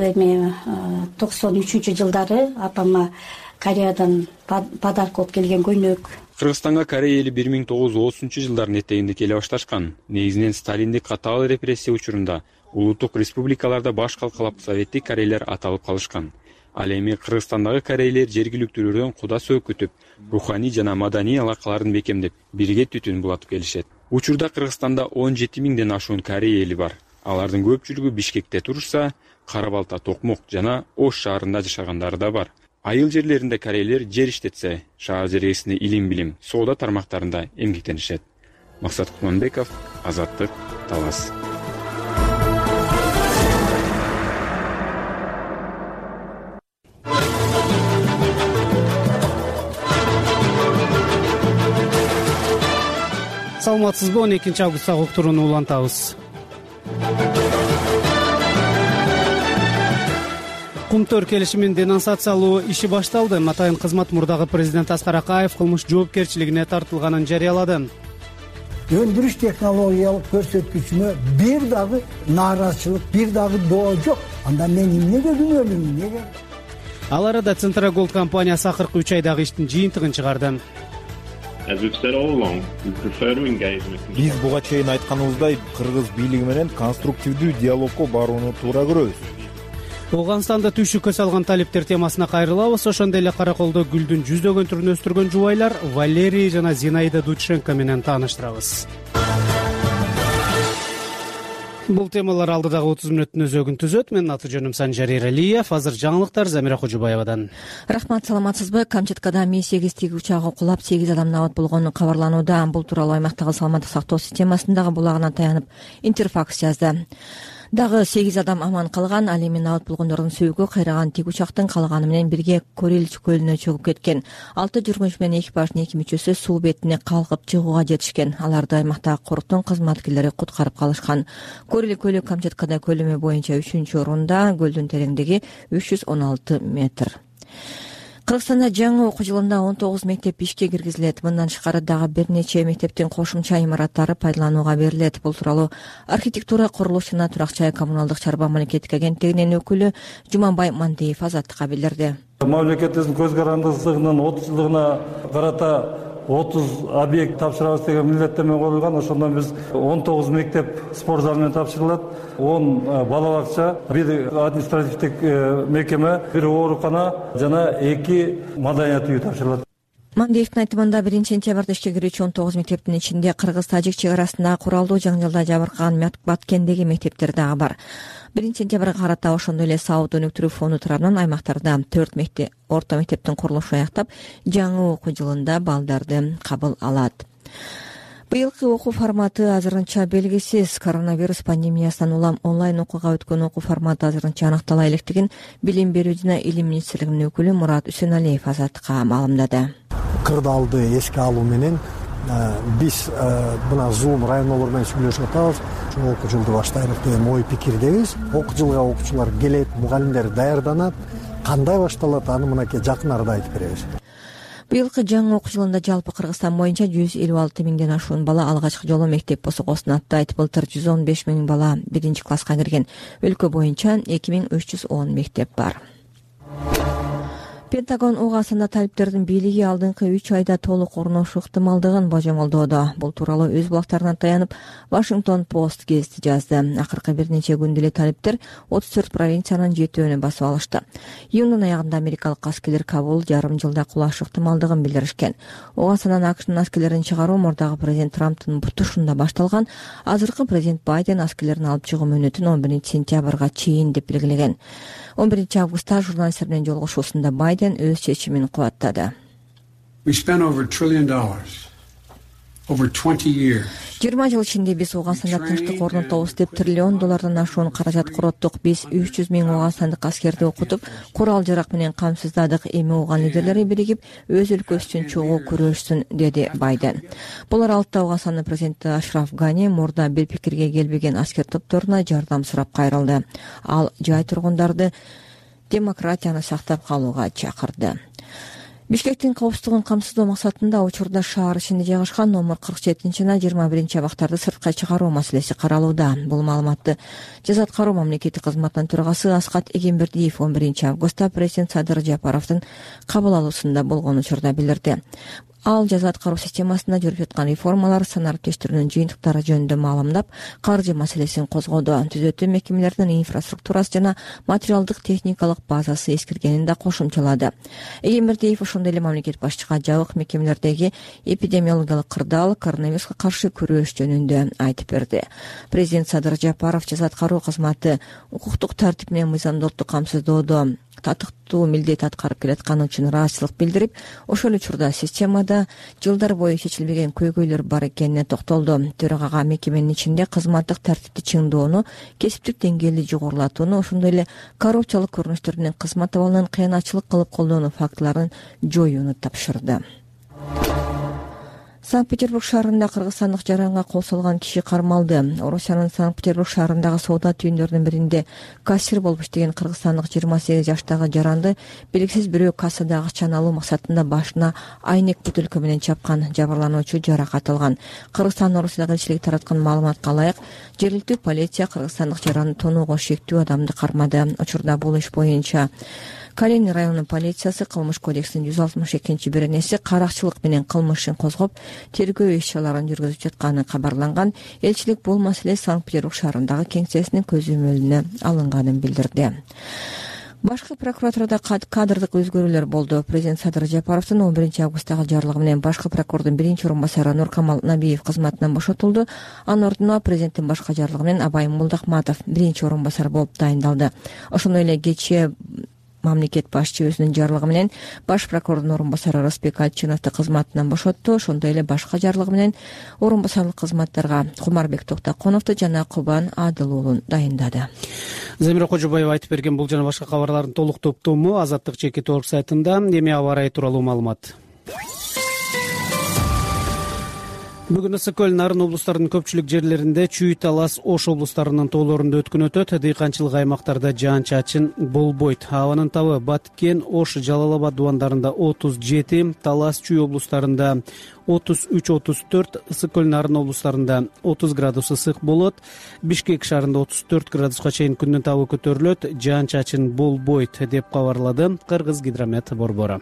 93-жылдары апама Кореядан подарка болуп келген көйнөк. Кыргызстанга Корея эли 1930-жылдардын этегинде келе башташкан. Негизинен сталиндик катаал репрессия учурунда улуттук республикаларда баш калкалап советтик корейлер аталып калышкан. Ал эми Кыргызстандагы корейлер жергиликтүүлөрдөн куда сөкүтүп, руханий жана маданий алакаларын бекемдеп, бирге түтүн булатып келишет. Учурда Кыргызстанда 17 миңден ашуун корей эли бар. Алардын көпчүлүгү Бишкекте турушса, Кара-Балта, Токмок жана Ош шаарында жашагандары да бар. Айыл жерлеринде корейлер жер иштетсе, шаар жергесинде илим-билим, соода тармактарында эмгектенишет. Максат Куманбеков, Азаттык, Талас. Саламатсызбы? 12 августта уктурууну улантабыз. Кумтөр келишимин денонсациялоо иши башталды. Атайын кызмат мурдагы президент Аскар Акаев кылмыш жоопкерчилигине тартылганын жарыялады. Өндүрүш технологиялык көрсөткүчүнө бир дагы нааразычылык, бир дагы доо жок. Анда мен эмнеге күнөөлүүмүн, эмнеге? Ал арада Центроголд компаниясы акыркы 3 айдагы иштин жыйынтыгын чыгарды. Биз буга чейин айтканыбыздай, кыргыз бийлиги менен конструктивдүү диалогко барууну туура көрөбүз. Ооганстанда түйшүккө салган талиптер темасына кайрылабыз. Ошондой эле Караколдо гүлдүн жүздөгөн түрүн өстүргөн жубайлар Валерий жана Зинаида Дученко менен тааныштырабыз. Бул темалар алдыдагы 30 мүнөттүн өзөгүн түзөт. Менин аты жөнүм Санжар Эралиев. Азыр жаңылыктар Замира Кожубаевадан. Рахмат, саламатсызбы? Камчаткада Ми-8 тиги учагы кулап 8 адам набат болгону кабарланууда. Бул тууралуу аймактагы саламаттык сактоо системасындагы булагына таянып Интерфакс жазды. Дагы 8 адам аман калган. Ал эми набат болгондордун сөөгү кайраган тик учактын калганы менен бирге Курилич көлүнө чөгүп кеткен. 6 жүргүнчү менен экипаждын 2 мүчөсү суу бетине калкып чыгууга жетишкен. Аларды аймактагы коруктун кызматкерлери куткарып калышкан. Курил көлү Камчаткада көлөмү боюнча 3-орунда, көлдүн тереңдиги 316 метр. Кыргызстанда жаңы окуу жылында 19 мектеп ишке киргизилет. Мындан тышкары дагы бир нече мектептин кошумча имараттары пайдаланууга берилет. Бул тууралуу архитектура, курулуш жана турак жай коммуналдык чарба мамлекеттик агенттигинин өкүлү Жуманбай Мандиев Азаттыкка билдирди. Мамлекетибиздин көз карандысынын 30 жылдыгына карата 30 объект тапшырабыз деген милдеттеме коюлган. Ошондон биз 19 мектеп спорт залы менен тапшырылат, 10 бала бакча, 1 административдик мекеме, 1 оорукана жана 2 маданият үйү тапшырылат. Мандиевдин айтымында 1-сентябрда ишке кирүүчү 19 мектептин ичинде кыргыз-тажик чек арасындагы куралдуу жаңжалда жабыркаган Баткендеги мектептер дагы бар. 1-сентябрга карата ошондой эле саут өнүктүрүү фонду тарабынан аймактарда 4 орто мектептин курулушу аяктап, жаңы окуу жылында балдарды кабыл алат. Быйылкы окуу форматы азырынча белгисиз. Коронавирус пандемиясынан улам онлайн окууга өткөн окуу форматы азырынча анықтала электигин Билим берүү жана Илим министрлигинин өкүлү Мурат Үсеналиев Азаттыкка маалымдады. Кырдаалды эске алуу менен биз мына Zoom райондолор менен сүйлөшүп атабыз. Ушул окуу жылды баштайлык деген ой пикирдебиз. Окуу жылга окуучулар келет, мугалимдер даярданат. Кандай башталат, аны мынакей жакын арада айтып беребиз. Быйылкы жаңы окуу жылында жалпы Кыргызстан боюнча 156 миңден ашуун бала алгачкы жолу мектеп босогосун аттайт. Былтыр 115 миң бала 1-класска кирген. Өлкө боюнча 2310 мектеп бар. Пентагон Ооганстанда талиптердин бийлиги алдыңкы 3 айда толук орношу ыктымалдыгын божомолдоодо. Бул тууралуу өз булактарына таянып Вашингтон Пост гезити жазды. Акыркы бир нече күндө эле талиптер 34 провинциянын 7-өөнү басып алышты. Июндун аягында америкалык аскерлер Кабул жарым жылда кулашы ыктымалдыгын билдиришкен. Ооганстандан АКШнын аскерлерин чыгаруу мурдагы президент Трамптын бутушунда башталган. Азыркы президент Байден аскерлерин алып чыгуу мөөнөтүн 11-сентябрга чейин деп белгилеген. 11 августта журналистер менен жолугушуусунда Байден өз чечимин кубаттады. We spent over $1 trillion over 20 years. 20 жыл ичинде биз Ооганстанда тынчтык орнотобуз деп $1 триллион ашуун каражат короттук. Биз 300 миң ооганстандык аскерди окутуп, курал-жарак менен камсыздадык. Эми Ооган лидерлери биригип өз өлкөсү үчүн чогуу күрөшсүн, деди Байден. Булар алдыда Ооганстандын президенти Ашраф Гани мурда бир пикирге келбеген аскер топторуна жардам сурап кайрылды. Ал жай тургундарды демократияны сактап калууга чакырды. Бишкектин коопсуздугун камсыздоо максатында учурда шаар ичинде жайгашкан номер 47 жана 21 абактарды сыртка чыгаруу маселеси каралууда. Бул маалыматты жаза аткаруу мамлекеттик кызматынын төрагасы Аскат Эгембердиев 11 августта президент Садыр Жапаровдун кабыл алуусунда болгон учурда билдирди. Ал жаза аткаруу системасында жүрүп жаткан реформалар сан ариптештеринин жыйынтыктары жөнүндө маалымдап, каржы маселесин козгоду. Түзөтүү мекемелеринин инфраструктурасы жана материалдык техникалык базасы эскиргенин да кошумчалады. Эгембердиев ошондой эле мамлекет башчыга жабык мекемелердеги эпидемиологиялык кырдаал, коронавируска каршы күрөш жөнүндө айтып берди. Президент Садыр Жапаров жаза аткаруу кызматы укуктук тартип менен мыйзамдуулукту камсыздоодо татыктуу милдет аткарып келатканы үчүн ыраазычылык билдирип, ошол учурда системада жылдар бою чечилбеген көйгөйлөр бар экенине токтолду. Төрагага мекеменин ичинде кызматтык тартипти чыңдоону, кесиптик деңгээлди жогорулатууну, ошондой эле коррупциялык көрүнүштөр менен кызмат абалынан кыянатчылык кылып колдонуу фактыларын жоюуну тапшырды. Санкт-Петербург шаарында кыргызстандык жаранга кол салган киши кармалды. Орусиянын Санкт-Петербург шаарындагы соода түйүндөрүнүн биринде кассир болуп иштеген кыргызстандык 28 жаштагы жаранды белгисиз бирөө кассада акчаны алуу максатында башына айнек бөтөлкө менен чапкан. Жабырлануучу жаракат алган. Кыргызстан Орусияда элчилиги тараткан маалыматка ылайык, жергиликтүү полиция кыргызстандык жаранды тоноого шектүү адамды кармады. Учурда бул иш боюнча Калин районунун полициясы кылмыш кодексинин 162-беренеси каракчылык менен кылмыш ишин козгоп, тергөө иш-чараларын жүргүзүп жатканы кабарланган. Элчилик бул маселе Санкт-Петербург шаарындагы кеңсесинин көзөмөлүнө алынганын билдирди. Башкы прокуратурада кадрдык өзгөрүүлөр болду. Президент Садыр Жапаровдун 11 августтагы жарлыгы менен башкы прокурордун биринчи орун басары Нуркамал Набиев кызматынан бошотулду. Анын ордуна президенттин башка жарлыгы менен Абай Молдохматов биринчи орун басары болуп дайындалды. Ошондой эле кечээ мамлекет башчы өзүнүн жарлыгы менен баш прокурордун орун басары Роспек Альчиновду кызматынан бошотту. Ошондой эле башка жарлыгы менен орун басарлык кызматтарга Кумарбек Токтоконовду жана Кубан Адыл уулун дайындады. Замира Кожобаева айтып берген бул жана башка кабарлардын толук топтому Азаттык чекит орг сайтында. Эми аба ырайы тууралуу маалымат. Бүгүн ысык көл, Нарын облустарынын көпчүлүк жерлеринде, Чүй, Талас, Ош облустарынын тоолорунда өткөн өтөт. Дыйканчылык аймактарда жаан-чачын болбойт. Абанын табы Баткен, Ош, Жалал Абад дубандарында 37, Талас, Чүй облустарында 33-34, ысык көл, Нарын облустарында 30 градус ысык болот. Бишкек шаарында 34 градуска чейин күндүн табы көтөрүлөт. Жаан-чачын болбойт деп кабарлады Кыргыз гидромет борбору.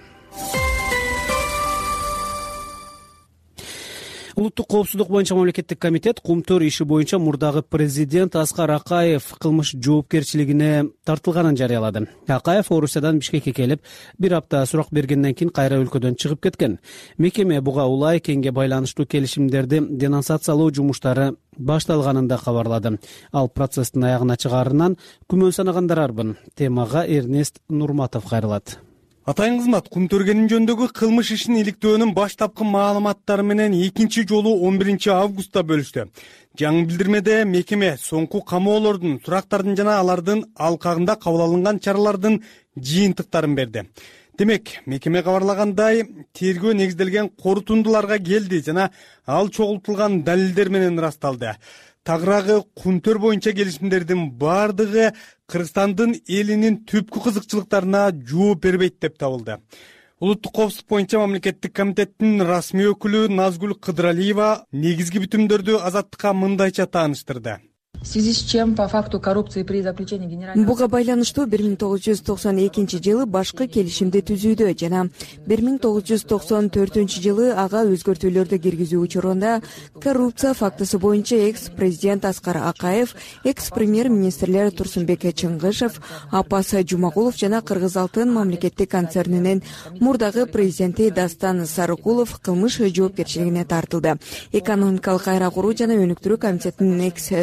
Улуттук коопсуздук боюнча мамлекеттик комитет Кум-төр иши боюнча мурдагы президент Аскар Акаев кылмыш жоопкерчилигине тартылганын жарыялады. Акаев Орусиядан Бишкекке келип, бир апта сурак бергенден кийин кайра өлкөдөн чыгып кеткен. Мекеме буга улай кеңге байланыштуу келишимдерди денонсациялоо жумуштары башталганын да кабарлады. Ал процесстин аягына чыгаарынан күмөн санагандар арбын. Темага Эрнест Нурматов кайрылат. Атайын кызмат Кум-төргенин жөнүндөгү кылмыш ишин иликтөөнүн баштапкы маалыматтары менен экинчи жолу 11 августта бөлүштү. Жаңы билдирмеде мекеме соңку камоолордун сурактардын жана алардын алкагында кабыл алынган чаралардын жыйынтыктарын берди. Демек, мекеме кабарлагандай, тергөө негизделген корутундуларга келди жана ал чогултулган далилдер менен ырасталды. Тагыраагы Кум-төр боюнча келишимдердин бардыгы Кыргызстандын элинин түпкү кызыкчылыктарына жооп бербейт деп табылды. Улуттук коопсуздук боюнча мамлекеттик комитеттин расмий өкүлү Назгүл Кыдыралиева негизги бүтүмдөрдү Азаттыкка мындайча тааныштырды. В связи с чем по факту коррупции при заключении генерального... Буга байланыштуу 1992-жылы башкы келишимди түзүүдө жана 1994-жылы ага өзгөртүүлөрдү киргизүү учурунда коррупция фактысы боюнча экс-президент Аскар Акаев, экс-премьер-министрлер Турсунбек Чыңгышев, Апас Жумагулов жана Кыргыз Алтын мамлекеттик концернинин мурдагы президенти Дастан Сарыкулов кылмыш жоопкерчилигине тартылды. Экономикалык кайра куруу жана өнүктүрүү комитетинин экс-төрагасы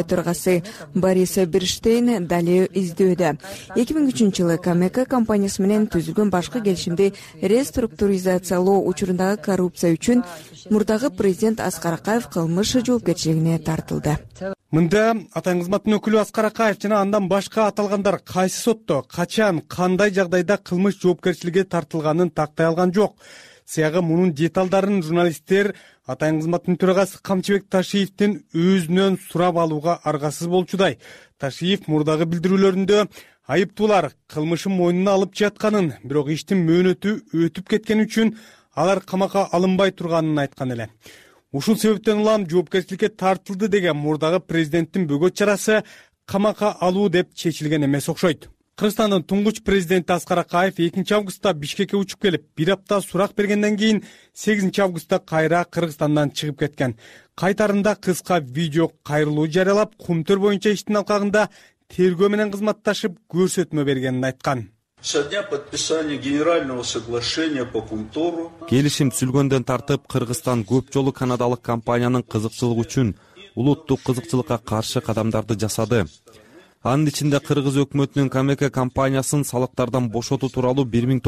башчысы Борис Берштейн дали издөөдө. 2003-жылы Камека компаниясы менен түзүлгөн башкы келишимди реструктуризациялоо учурундагы коррупция үчүн мурдагы президент Аскар Акаев кылмыш жоопкерчилигине тартылды. Мында Атайын кызматтын өкүлү Аскар Акаев жана андан башка аталгандар кайсы сотто, качан, кандай жагдайда кылмыш жоопкерчиликке тартылганын тактай алган жок. Сыягы мунун деталдарын журналисттер Атайын кызматтын төрагасы Камчыбек Ташиевдин өзүнөн сурап алууга аргасыз болчудай. Ташиев мурдагы билдирүүлөрүндө айыптуулар кылмышын мойнуна алып жатканын, бирок иштин мөөнөтү өтүп кеткени үчүн алар камакка алынбай турганын айткан эле. Ушул себептен улам жоопкерчиликке тартылды деген мурдагы президенттин бөгөт чарасы камакка алуу деп чечилген эмес окшойт. Кыргызстандын туңгуч президенти Аскар Акаев 2 августта Бишкекке учуп келип, бир апта сурак бергенден кийин 8 августта кайра Кыргызстандан чыгып кеткен. Кайтарында кыска видео кайрылуу жарыялап, Кумтөр боюнча иштин алкагында тергөө менен кызматташып көрсөтмө бергенин айткан. Со дня подписания генерального соглашения по Кумтору келишим түзүлгөндөн тартып Кыргызстан көп жолу канадалык компаниянын кызыкчылыгы үчүн улуттук кызыкчылыкка каршы кадамдарды жасады. Анын ичинде Кыргыз өкмөтүнүн Камека компаниясын салыктардан бошотуу тууралуу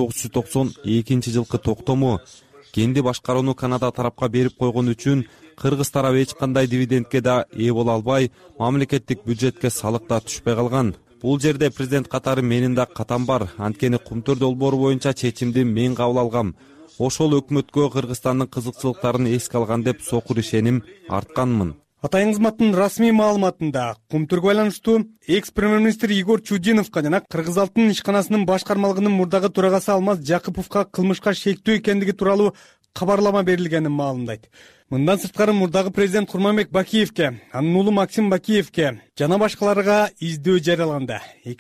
1992 жылкы токтому кенди башкарууну Канада тарапка берип койгон үчүн Кыргыз тарабы эч кандай дивидендке да ээ боло албай, мамлекеттик бюджетке салык да түшпөй калган. Бул жерде президент катары менин да катам бар. Анткени Кумтөр долбоору боюнча чечимди мен кабыл алгам. Ошол өкмөткө Кыргызстандын кызыкчылыктарын эске алган деп сокур ишеним артканмын. Атайын кызматтын расмий маалыматында Кумтөргө байланыштуу экс-премьер-министр Игорь Чудиновго жана Кыргыз алтын ишканасынын башкармалыгынын мурдагы төрагасы Алмаз Жакыповго кылмышка шектөө экендиги тууралуу кабарлама берилгенин маалымдайт. Мындан сырткары мурдагы президент Курманбек Бакиевке, анын уулу Максим Бакиевке жана башкаларга издөө жарыяланды.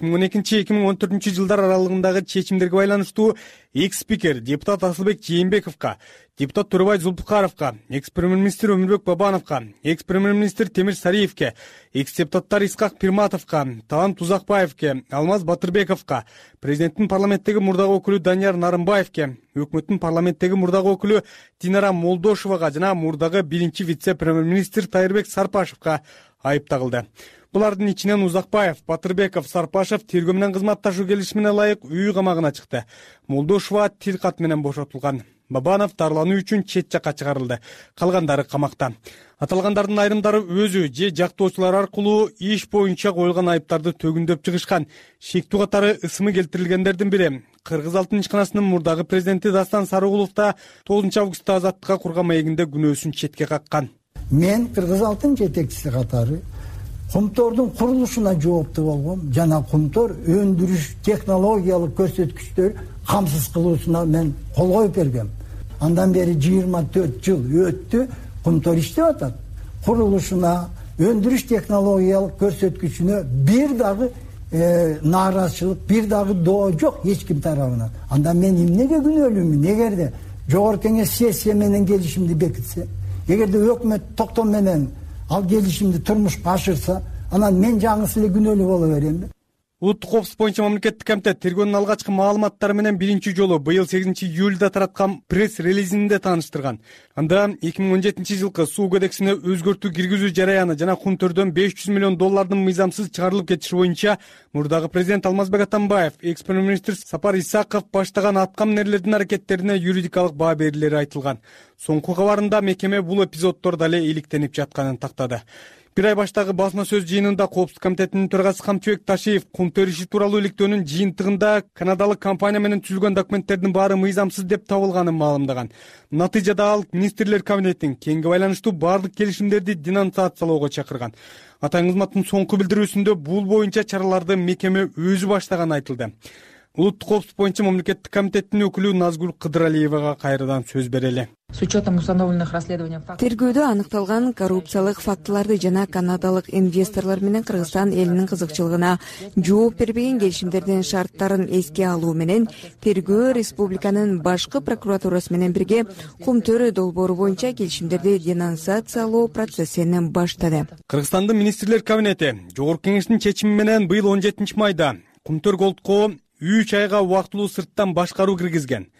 2012-2014 жылдар аралыгындагы чечимдерге байланыштуу экс-спикер депутат Асылбек Жээнбековго, депутат Төрөбай Зулпукаровго, экс-премьер-министр Өмүрбек Бабановго, экс-премьер-министр Темир Сариевке, экс-депутаттар Исхак Пирматовго, Талант Узакбаевке, Алмаз Батырбековго, президенттин парламенттеги мурдагы өкүлү Данияр Нарымбаевке, өкмөттүн парламенттеги мурдагы өкүлү Динара Молдошевага жана мурдагы 1 вице-премьер-министр Тайырбек Сарпашевго айып тагылды. Булардын ичинен Узакбаев, Батырбеков, Сарпашев тергөө менен кызматташуу келишимине ылайык үй камагына чыкты. Молдошева тил кат менен бошотулган. Бабанов дарлануу үчүн чет жакка чыгарылды. Калгандары камакта. Аталгандардын айрымдары өзү же жактоочулар аркылуу иш боюнча коюлган айыптарды төгүндөп чыгышкан. Шектүү катары ысымы келтирилгендердин бири Кыргыз алтын ишканасынын мурдагы президенти Дастан Сарыгулов да 9 августта азаттыкка курган маегинде күнөөсүн четке каккан. Мен Кыргыз алтын жетекчиси катары Кумтордун курулушуна жооптуу болгом жана Кумтор өндүрүш технологиялык көрсөткүчтөр камсыз кылуусуна мен кол коюп бергем. Андан бери 24 жыл өттү, Кумтор иштеп атат. Курулушуна, өндүрүш технологиялык көрсөткүчүнө бир дагы нааразычылык, бир дагы доо жок эч ким тарабынан. Андан мен эмнеге күнөөлүүмүн? Эгерде жогорку кеңеш сессия менен келишимди бекитсе, эгерде өкмөт токтом менен ал келишимди турмушка ашырса, анан мен жаңысы эле күнөөлүү боло беремби? Улуттук коопсуздук боюнча мамлекеттик комитет тергөөнүн алгачкы маалыматтары менен 1-жолу быйыл 8 июлда тараткан пресс-релизинде тааныштырган. Анда 2017 жылкы суу кодексине өзгөртүү киргизүү жараяны жана Кумтөрдөн $500 миллион мыйзамсыз чыгарылып кетиши боюнча мурдагы президент Алмазбек Атамбаев, экс-премьер-министр Сапар Исаков баштаган аткаминерлердин аракеттерине юридикалык баа берилери айтылган. Соңку кабарында мекеме бул эпизоддор дале иликтенип жатканын тактады. Бир ай баштагы басма сөз жыйынында Коопсуздук комитетинин төрагасы Камчыбек Ташиев Кумтөр иши тууралуу иликтөөнүн жыйынтыгында канадалык компания менен түзүлгөн документтердин баары мыйзамсыз деп табылганын маалымдаган. Натыйжада ал министрлер кабинетин кеңге байланыштуу баардык келишимдерди денонсациялоого чакырган. Атайын кызматтын соңку билдирүүсүндө бул боюнча чараларды мекеме өзү баштаганы айтылды. Улуттук коопсуздук боюнча мамлекеттик комитеттин өкүлү Назгүл Кыдыралиевага кайрадан сөз берели. С учетом установленных расследований фактов. Тергөөдө аныкталган коррупциялык фактыларды жана канадалык инвесторлор менен Кыргызстан элинин кызыкчылыгына жооп бербеген келишимдердин шарттарын эске алуу менен тергөө республиканын башкы прокуратурасы менен бирге Кумтөр долбоору боюнча келишимдерди денонсациялоо процессин баштады. Кыргызстандын министрлер кабинети жогорку кеңештин чечими менен быйыл 17 майда Кумтөр Голдко 3 айга убактылуу сырттан башкаруу киргизген.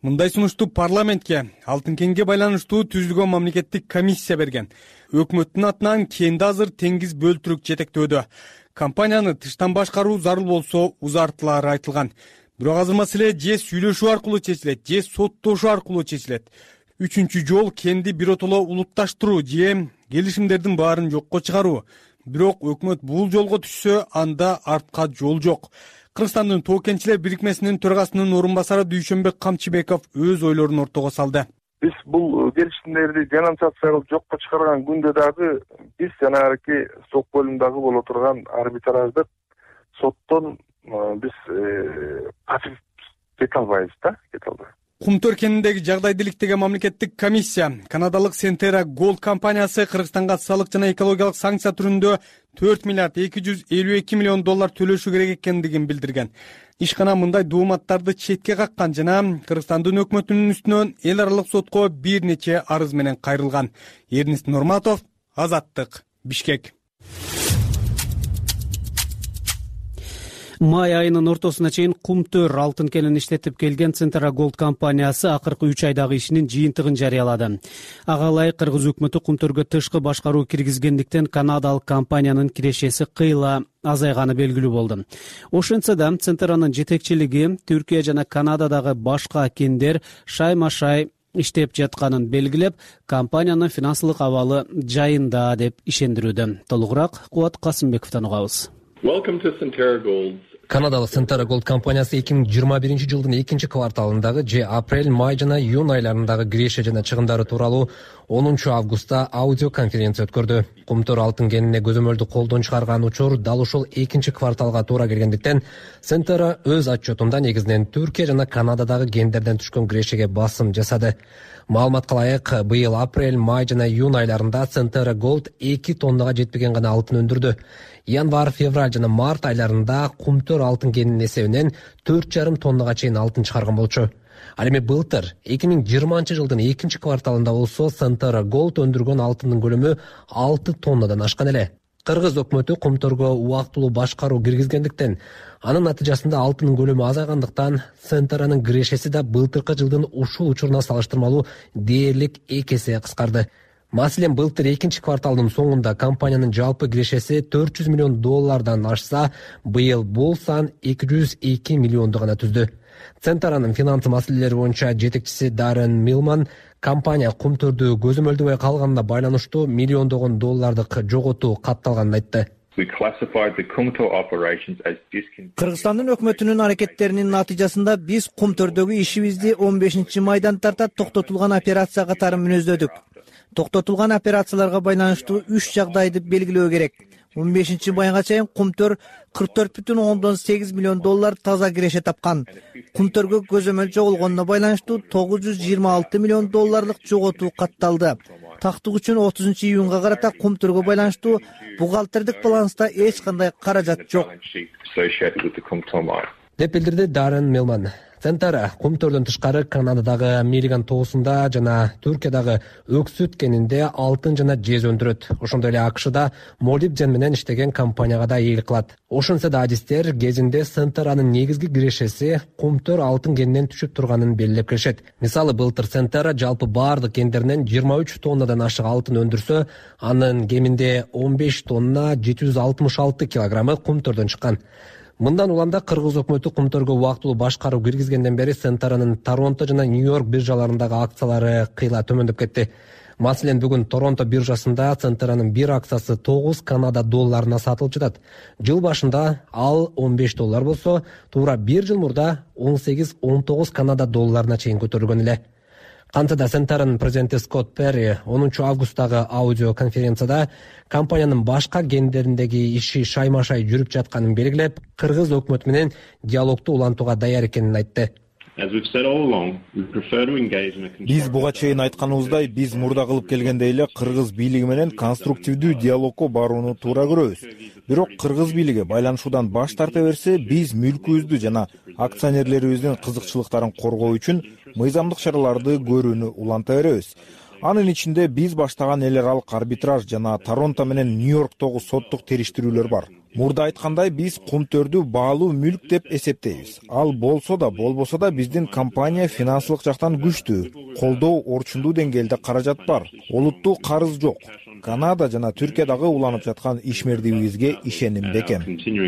мындай сунушту парламентке алтын кенге байланыштуу түзүлгөн мамлекеттик комиссия берген. Өкмөттүн атынан кенди азыр Теңиз Бөлтүрүк жетектөөдө. Компанияны тыштан башкаруу зарыл болсо узартылары айтылган. Бирок азыр маселе же сүйлөшүү аркылуу чечилет, же соттошуу аркылуу чечилет. Үчүнчү жол кенди биротоло улутташтыруу же келишимдердин баарын жокко чыгаруу. Бирок өкмөт бул жолго түшсө, анда артка жол жок. Кыргызстандын Тоо кенчилер бирикмесинин төрагасынын орун басары Дүйшөнбек Камчыбеков өз ойлорун ортого салды. Биз бул келишимдерди денонсациялап жокко чыгарган күндө дагы биз жанагы сот бөлүмүндөгү боло турган арбитраждык соттон биз качып кете албайбыз да, кете албайбыз. Кумтөр кениндеги жагдайды иликтеген мамлекеттик комиссия канадалык Centera Gold компаниясы Кыргызстанга салык жана экологиялык санкция түрүндө 4 миллиард 252 миллион доллар төлөшү керек экендигин билдирген. Ишкана мындай дооматтарды четке каккан жана Кыргызстандын өкмөтүнүн үстүнөн эл аралык сотко бир нече арыз менен кайрылган. Эрнест Нурматов, Азаттык, Бишкек. Май айынын ортосуна чейин Кумтөр алтын кенин иштетип келген Centera Gold компаниясы акыркы 3 айдагы ишинин жыйынтыгын жарыялады. Ага ылайык кыргыз өкмөтү Кумтөргө тышкы башкаруу киргизгендиктен канадалык компаниянын кирешеси кыйла азайганы белгилүү болду. Ошентсе да Centera'нын жетекчилиги Түркия жана Канададагы башка кендер шайма-шай иштеп жатканын белгилеп, компаниянын финансылык абалы жайында деп ишендирүүдө. Толугураак Кубат Касымбековдон угабыз. Канадалык Centera Gold компаниясы 2021 жылдын 2 кварталындагы же апрель, май жана июнь айларындагы киреше жана чыгымдары тууралуу 10 августта аудио конференция өткөрдү. Кумтөр алтын кенине көзөмөлдү колдон чыгарган учур дал ушул 2 кварталга туура келгендиктен Centera өз отчетунда негизинен Түркия жана Канададагы кендерден түшкөн кирешеге басым жасады. Маалыматка ылайык, быйыл апрель, май жана июнь айларында Centera Gold 2 тоннага жетпеген гана алтын өндүрдү. Январь, февраль жана март айларында Кумтөр алтын кенинин эсебинен 4,5 тоннага чейин алтын чыгарган болчу. Ал эми былтыр 2020 жылдын 2 кварталында болсо Centera Gold өндүргөн алтындын көлөмү 6 тоннадан ашкан эле. Кыргыз өкмөтү Кумтөргө убактылуу башкаруу киргизгендиктен, анын натыйжасында алтындын көлөмү азайгандыктан Centera'нын кирешеси да былтыркы жылдын ушул учуруна салыштырмалуу дээрлик 2 эсе кыскарды. Маселен, былтыр 2 кварталдын соңунда компаниянын жалпы кирешеси 400 миллион доллардан ашса, быйыл бул сан 202 миллионду гана түздү. Centera'нын финансы маселелери боюнча жетекчиси Даррен Милман компания Кумтөрдү көзөмөлдөбөй калганына байланыштуу миллиондогон доллардык жоготуу катталганын айтты. Кыргызстандын өкмөтүнүн аракеттеринин натыйжасында биз Кумтөрдөгү ишибизди 15 майдан тарта токтотулган операция катары мүнөздөдүк. Токтотулган операцияларга байланыштуу 3 жагдайды белгилөө керек. 15 майга чейин Кумтөр 44,8 миллион доллар таза киреше тапкан. Кумтөргө көзөмөл жоголгонуна байланыштуу 926 миллион долларлык жоготуу катталды. Тактык үчүн 30 июнга карата Кумтөргө байланыштуу бухгалтердик баланста эч кандай каражат жок, деп билдирди Даррен Милман. Centera Кумтөрдөн тышкары Канададагы Миллиган тоосунда жана Түркиядагы Өксүт кенинде алтын жана жез өндүрөт. Ошондой эле АКШда молибден менен иштеген компанияга да ийгилик кылат. Ошентсе да адистер кезинде Centera'нын негизги кирешеси Кумтөр алтын кенинен түшүп турганын белгилеп келишет. Мисалы, былтыр Centera жалпы баардык кендеринен 23 тоннадан ашык алтын өндүрсө, анын кеминде 15 тонна 766 килограммы Кумтөрдөн чыккан. Мындан улам кыргыз өкмөтү Кумтөргө убактылуу башкаруу киргизгенден бери Centera'нын Торонто жана Нью-Йорк биржаларындагы акциялары кыйла төмөндөп кетти. Маселен, бүгүн Торонто биржасында Centera'нын бир акциясы 9 Канада долларына сатылып жатат. Жыл башында ал 15 доллар болсо, туура 1 жыл мурда 18-19 Канада долларына чейин көтөрүлгөн эле. Кантада Centera'нын президенти Скотт Перри 10 августтагы аудио конференцияда компаниянын башка кендериндеги иши шайма-шай жүрүп жатканын белгилеп, кыргыз өкмөтү менен диалогду улантууга даяр экенин айтты. Биз буга чейин айтканыбыздай, биз мурда кылып келгендей эле кыргыз бийлиги менен конструктивдүү диалогко барууну туура көрөбүз. Бирок кыргыз бийлиги байланышуудан баш тарта берсе, биз мүлкүбүздү жана акционерлерибиздин кызыкчылыктарын коргоо үчүн мыйзамдык чараларды көрүүнү уланта беребиз. Анын ичинде биз баштаган эл аралык арбитраж жана Торонто менен Нью-Йорктогу соттук териштирүүлөр бар. Мурда айткандай биз кумтөрдү баалуу мүлк деп эсептейбиз. Ал болсо да, болбосо да биздин компания финансылык жактан күчтүү, колдоо орчундуу деңгээлде каражат бар. Олуттуу карыз жок. Канада жана Түркиядагы уланып жаткан ишмердигибизге ишеним бекем.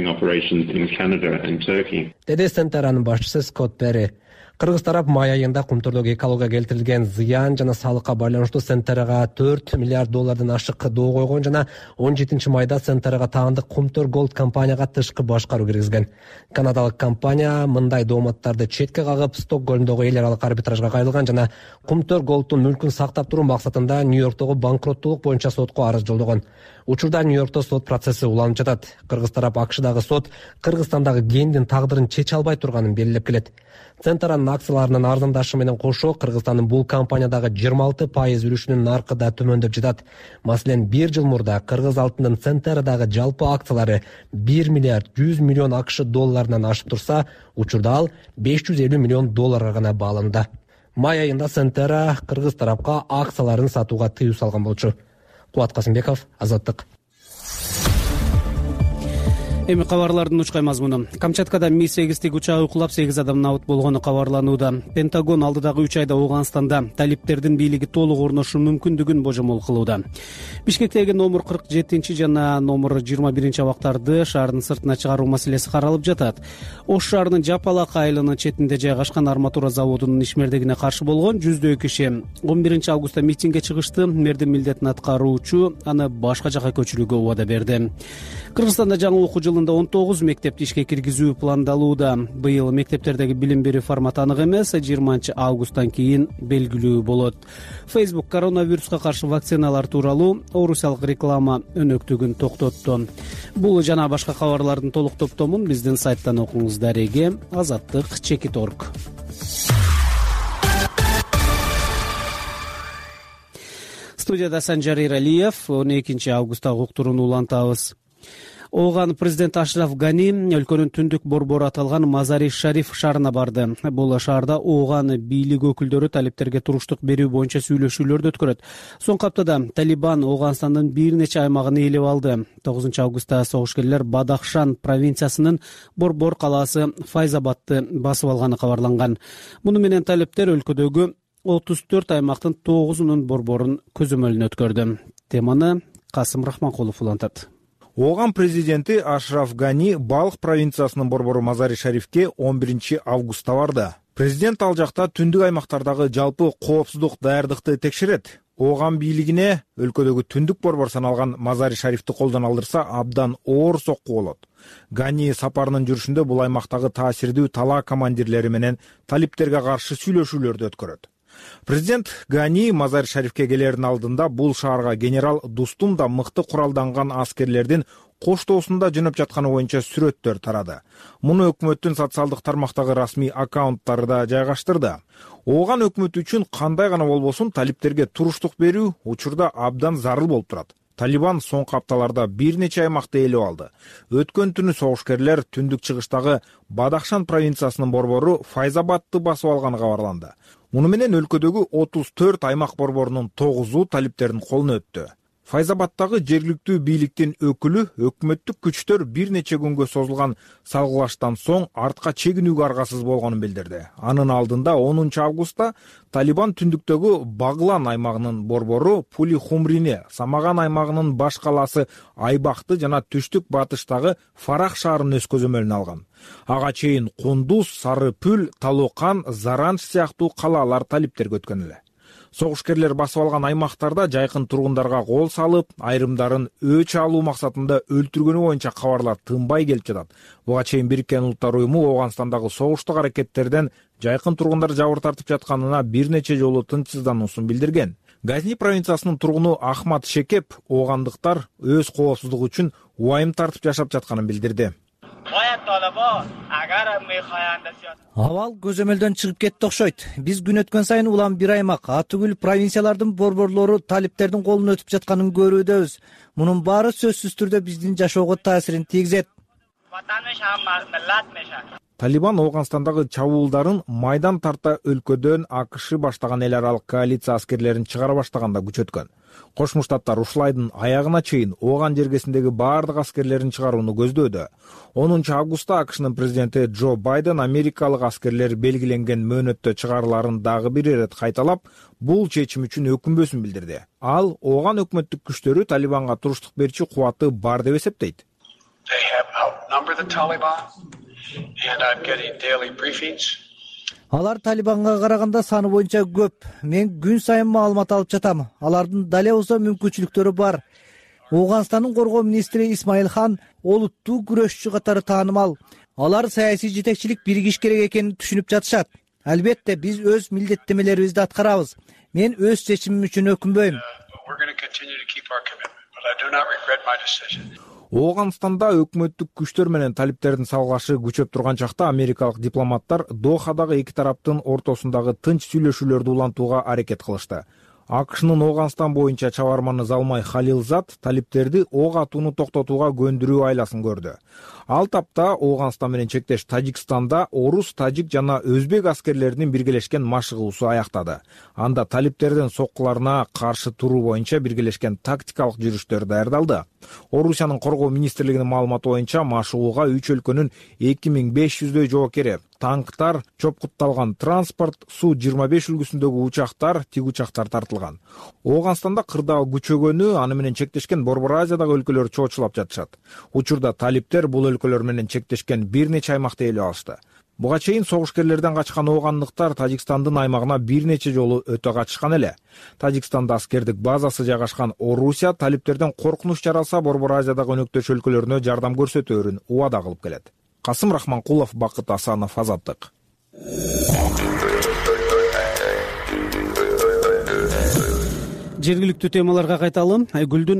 Деди Центеранын башчысы Скотт Перри. Кыргыз тарап май айында кумтөрдөгү экологияга келтирилген зыян жана салыкка байланыштуу Центерага $4 миллиард ашык доо койгон жана 17 майда Центерага таандык Кумтөр Голд компанияга тышкы башкаруу киргизген. Канадалык компания мындай дооматтарды четке кагып, Стокгольмдогу эл аралык арбитражга кайрылган жана Кумтөр Голдтун мүлкүн сактап туруу максатында Нью-Йорктогу банкроттуулук боюнча сотко арыз жолдогон. Учурда Нью-Йоркто сот процесси уланып жатат. Кыргыз тарап АКШдагы сот Кыргызстандагы гендин тагдырын чече албай турганын белгилеп келет. Центеранын акцияларынын арзандашы менен кошо Кыргызстандын бул компаниядагы 26% үлүшүнүн наркы да төмөндөп жатат. Маселен, 1 жыл мурда Кыргыз алтынын Центерадагы жалпы акциялары $1 миллиард 100 миллион АКШ долларынан ашып турса, учурда ал $550 миллион гана бааланды. Май айында Центера Кыргыз тарапка акцияларын сатууга тыюу салган болчу. Кубат Касымбеков, Азаттык. Эми кабарлардын учкай мазмуну. Камчаткада Ми-8 тиги учагы кулап 8 адам набыт болгону кабарланууда. Пентагон алдыдагы 3 айда Ооганстанда талиптердин бийлиги толук орношу мүмкүндүгүн божомол кылууда. Бишкектеги номер 47 жана номер 21 абактарды шаардын сыртына чыгаруу маселеси каралып жатат. Ош шаарынын Жапалак айылынын четинде жайгашкан арматура заводунун ишмердигине каршы болгон 100 киши 11 августта митингге чыгышты. Мэрдин милдетин аткаруучу аны башка жака көчүрүүгө убада берди. Кыргызстанда жаңы окуу жылында 19 мектепти ишке киргизүү пландалууда. Быйыл мектептердеги билим берүү форматы анык эмес, 20 августтан кийин белгилүү болот. Facebook коронавируска каршы вакциналар тууралуу орусиялык реклама өнөктүгүн токтотту. Бул жана башка кабарлардын толук топтомун биздин сайттан окуңуз. Дареге Азаттык.org. Студияда Санжар Иралиев. 12 августтагы уктурууну улантабыз. Ооган президент Ашраф Гани өлкөнүн түндүк борбору аталган Мазари-Шариф шаарына барды. Бул шаарда Ооган бийлик өкүлдөрү талиптерге туруштук берүү боюнча сүйлөшүүлөрдү өткөрөт. Соңку аптада Талибан Ооганстандын бир нече аймагын ээлеп алды. 9 августта согушкерлер Бадахшан провинциясынын Борбор калаасы Файзабадты басып алганы кабарланган. Муну менен талиптер өлкөдөгү 34 аймактын 9-унун борборун көзөмөлүнө өткөрдү. Теманы Касым Рахманкулов улантат. Ооган президенти Ашраф Гани Балх провинциясынын борбору Мазари-Шарифке 11 августта барды. Президент ал жакта түндүк аймактардагы жалпы коопсуздук даярдыкты текшерет. Ооган бийлигине өлкөдөгү түндүк борбор саналган Мазари-Шарифти колдон алдырса абдан оор сокку болот. Гани сапарынын жүрүшүндө бул аймактагы таасирдүү тала командирлери менен талиптерге каршы сүйлөшүүлөрдү өткөрөт. Президент Гани Мазари-Шарифке келердин алдында бул шаарга генерал Дустум да мыкты куралданган аскерлердин коштоосунда жөнөп жатканы боюнча сүрөттөр тарады. Муну өкмөттүн социалдык тармактагы расмий аккаунттары да жайгаштырды. Ооган өкмөтү үчүн кандай гана болбосун талиптерге туруштук берүү учурда абдан зарыл болуп турат. Талибан соңку апталарда бир нече аймакты ээлеп алды. Өткөн түнү согушкерлер түндүк чыгыштагы Бадахшан провинциясынын борбору Файзабадты басып алганы кабарланды. Муну менен өлкөдөгү 34 аймак борборунун 9-у талиптердин колуна өттү. Файзабадтагы жергиликтүү бийликтин өкүлү өкмөттүк күчтөр бир нече күнгө созулган салгылаштан соң артка чегинүүгө аргасыз болгонун билдирди. Анын алдында 10 августта Талибан түндүктөгү Баглан аймагынын борбору Пули-Хумрини, Самаган аймагынын баш калаасы Айбакты жана түштүк батыштагы Фарах шаарын өз көзөмөлүнө алган. Ага чейин Кундуз, Сарыпүл, Талукан, Заранж сыяктуу калаалар талиптерге өткөн эле. Согушкерлер басып алган аймактарда жайкын тургундарга кол салып, айрымдарын өч алуу максатында өлтүргөнү боюнча кабарлар тынбай келип жатат. Буга чейин Бириккен Улуттар уюму Ооганстандагы согуштук аракеттерден жайкын тургундар жабыр тартып жатканына бир нече жолу тынчсыздануусун билдирген. Газни провинциясынын тургуну Ахмат Шекеп оогандыктар өз коопсуздугу үчүн убайым тартып жашап жатканын билдирди. Абал көзөмөлдөн чыгып кетти окшойт. Биз күн өткөн сайын улам бир аймак, атүгүл провинциялардын борборлору талиптердин колуна өтүп жатканын көрүүдөбүз. Мунун баары сөзсүз түрдө биздин жашоого таасирин тийгизет. Талибан Ооганстандагы чабуулдарын майдан тарта өлкөдөн АКШ баштаган эл аралык коалиция аскерлерин чыгара баштаганда күчөткөн. Кошмо Штаттар ушул айдын аягына чейин Ооган жергесиндеги баардык аскерлерин чыгарууну көздөөдө. 10 августта АКШнын президенти Джо Байден америкалык аскерлер белгиленген мөөнөттө чыгарыларын дагы бир ирет кайталап, бул чечим үчүн өкүнбөсүн билдирди. Ал Ооган өкмөттүк күчтөрү Талибанга туруштук берчи кубаты бар деп эсептейт. Алар Талибанга караганда саны боюнча көп. Мен күн сайын маалымат алып жатам. Алардын дале болсо мүмкүнчүлүктөрү бар. Ооганстандын коргоо министри Исмаил Хан олуттуу күрөшчү катары таанымал. Алар саясий жетекчилик биригиш керек экенин түшүнүп жатышат. Албетте биз өз милдеттенмелерибизди аткарабыз. Мен өз чечимим үчүн өкүнбөйм. Ооганстанда өкмөттүк күчтөр менен талиптердин салгылашы күчөп турган чакта америкалык дипломаттар Дохадагы эки тараптын ортосундагы тынч сүйлөшүүлөрдү улантууга аракет кылышты. АКШнын Ооганстан боюнча чабарманы Залмай Халилзад талиптерди ок атууну токтотууга көндүрүү айласын көрдү. Ал тапта Ооганстан менен чектеш Тажикстанда орус, тажик жана өзбек аскерлеринин биргелешкен машыгуусу аяктады. Анда талиптердин соккуларына каршы туруу боюнча биргелешкен тактикалык жүрүштөр даярдалды. Орусиянын коргоо министрлигинин маалыматы боюнча машыгууга 3 өлкөнүн 2500дөй жоокери, танктар, чопкутталган транспорт, Су-25 үлгүсүндөгү учактар, тиг учактар тартылган. Ооганстанда кырдаал күчөгөнү, аны менен чектешкен Борбор Азиядагы өлкөлөр чоочулап жатышат. Учурда талиптер бул өлкөлөр менен чектешкен бир нече аймакты ээлеп алышты. Буга чейин согушкерлерден качкан оогандыктар Тажикстандын аймагына бир нече жолу өтө качышкан эле. Тажикстанда аскердик базасы жайгашкан Орусия талиптерден коркунуч жаралса Борбор Азиядагы өнөктөш өлкөлөрүнө жардам көрсөтөөрүн убада кылып келет. Касым Рахманкулов, Бакыт Асанов, Азаттык. Жергиликтүү темаларга кайталы. Гүлдүн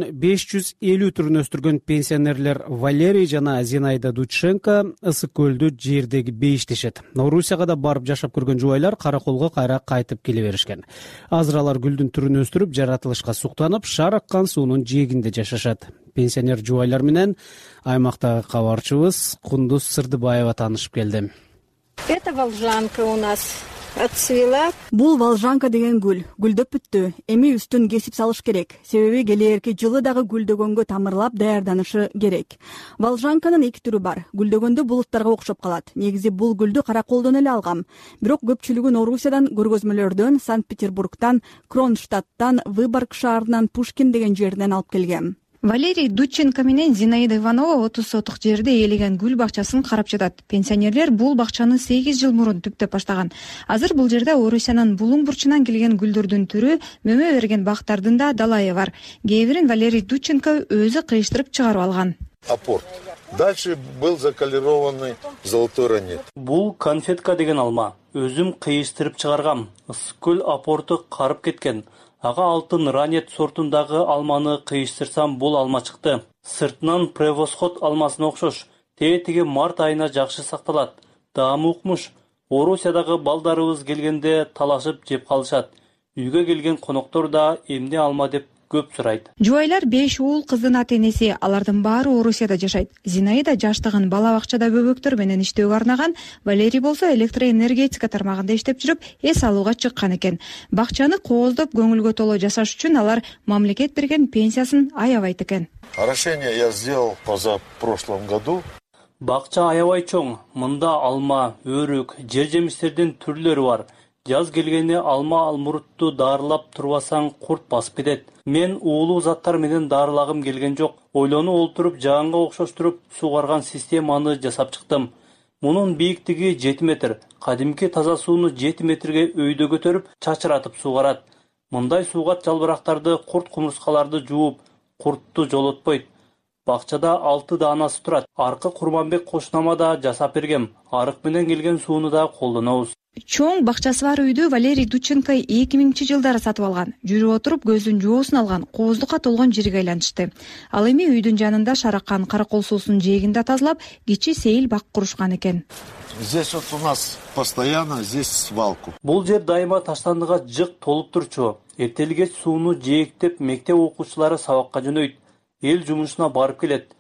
550 түрүн өстүргөн пенсионерлер Валерий жана Зинаида Дученко ысык көлдү жердеги бейиштешет. Орусияга да барып жашап көргөн жубайлар караколго кайра кайтып келе беришкен. Азыр алар гүлдүн түрүн өстүрүп, жаратылышка суктанып, шаар аккан суунун жээгинде жашашат. Пенсионер жубайлар менен аймактагы кабарчыбыз Кундуз Сырдыбаева таанышып келди. Это волжанка у нас. Отцвела. Бул волжанка деген гүл. Гүлдөп бүттү. Эми үстүн кесип салыш керек. Себеби келээрки жылы дагы гүлдөгөнгө тамырлап даярданышы керек. Волжанканын эки түрү бар. Гүлдөгөндө булуттарга окшоп калат. Негизи бул гүлдү Караколдон эле алгам. Бирок көпчүлүгүн Орусиядан, көргөзмөлөрдөн, Санкт-Петербургтан, Кронштадттан, Выборг шаарынан, Пушкин деген жерден алып келгем. Валерий Дученко менен Зинаида Иванова 30 сотук жерде ээлеген гүл бакчасын карап жатат. Пенсионерлер бул бакчаны 8 жыл мурун түптөп баштаган. Азыр бул жерде Орусиянын булуң бурчунан келген гүлдөрдүн түрү, мөмө берген бактардын да далайы бар. Кээ бирин Валерий Дученко өзү кыйыштырып чыгарып алган. Апорт. Дальше был заколерованный золотой ранет. Бул конфетка деген алма. Өзүм кыйыштырып чыгаргам. Ысык көл апорту карып кеткен. Ага алтын ранет сортундагы алманы кыйыштырсам бул алма чыкты. Сыртынан превосход алмасына окшош. Тетиги март айына жакшы сакталат. Даамы укмуш. Орусиядагы балдарыбыз келгенде талашып жеп калышат. Үйгө келген коноктор да эмне алма деп көп сурайт. Жубайлар 5 уулу кыздын ата-энеси, алардын баары Орусияда жашайт. Зинаида жаштыгын бала бакчада бөбөктөр менен иштөөгө арнаган, Валерий болсо электроэнергетика тармагында иштеп жүрүп, эс алууга чыккан экен. Бакчаны кооздоп, көңүлгө толо жашаш үчүн алар мамлекет берген пенсиясын аябайт экен. Орошение я сделал позапрошлом году. Бакча аябай чоң. Мында алма, өрүк, жер жемиштердин түрлөрү бар. Жаз келгенде алма алмурутту дарылап турбасаң курт басып кетет. Мен уулуу заттар менен дарылагым келген жок. Ойлонуп олтуруп, жаганга окшоштуруп сугарган системаны жасап чыктым. Мунун бийиктиги 7 метр. Кадимки таза сууну 7 метрге өйдө көтөрүп, чачыратып сугарат. Мындай суугат жалбырактарды, курт кумурскаларды жууп, куртту жолотпойт. Бакчада 6 даанасы турат. Аркы Курманбек кошунама да жасап бергем. Арык менен келген сууну да колдонобуз. Чоң бакчасы бар үйдү Валерий Дученко 2000-жылдары сатып алган. Жүрүп отуруп көздүн жоосун алган, кооздукка толгон жерге айлантышты. Ал эми үйдүн жанында шараккан Каракол суусунун жээгинде тазалап, кичи сейил бак курушкан экен. Здесь вот у нас постоянно здесь свалку. Бул жер дайыма таштандыга жык толуп турчу. Эртелгеч сууну жээктеп мектеп окуучулары сабакка жөнөйт. Эл жумушуна барып келет.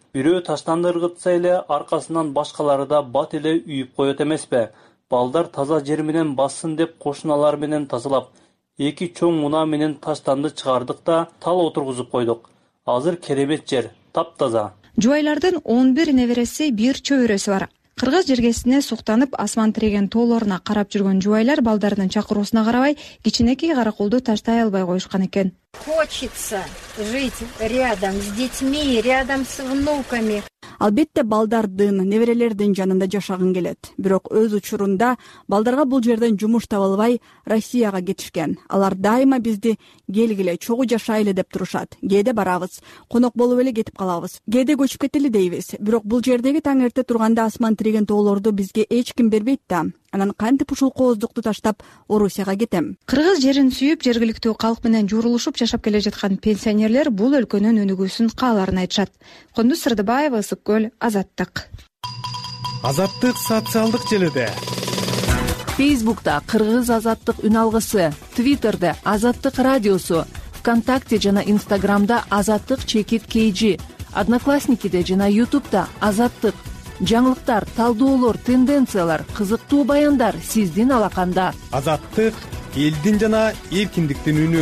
Бирөө таштанды ыргытса эле аркасынан башкалары да бат эле үйүп коет эмеспи? Балдар таза жер менен бассын деп кошуналар менен тазалап, 2 чоң унаа менен таштанды чыгардык да тал отургузуп койдук. Азыр керемет жер, таптаза. Жубайлардын 11 небереси, 1 чөбөрөсү бар. Кыргыз жергесине суктанып асман тиреген тоолоруна карап жүргөн жубайлар балдарынын чакыруусуна карабай, кичинекей каракулду таштай албай коюшкан экен. Хочется жить рядом с детьми, рядом с внуками. Албетте балдардын, неберелердин жанында жашагын келет. Бирок өз учурунда балдарга бул жерден жумуш таба албай Россияга кетишкен. Алар дайыма бизди келгиле, чогуу жашайлы деп турушат. Кээде барабыз, конок болуп эле кетип калабыз. Кээде көчүп кетели дейбиз. Бирок бул жердеги таң эрте турганда асман тиреген тоолорду бизге эч ким бербейт да. Анан кантип ушул кооздукту таштап Орусияга кетем? Кыргыз жерин сүйүп, жергиликтүү калк менен журулушуп жашап келе жаткан пенсионерлер бул өлкөнүн өнүгүүсүн кааларын айтышат. Кондуз Сырдыбаева, Ысык көл, Азаттык. Азаттык социалдык желиде. Фейсбукта Кыргыз Азаттык үн алгысы, Твиттерде Азаттык радиосу, ВКонтакте жана Инстаграмда Азаттык _KG, Одноклассникиде жана Ютубта Азаттык. Жаңылыктар, талдоолор, тенденциялар, кызыктуу баяндар сиздин алаканда. Азаттык элдин жана эркиндиктин үнү.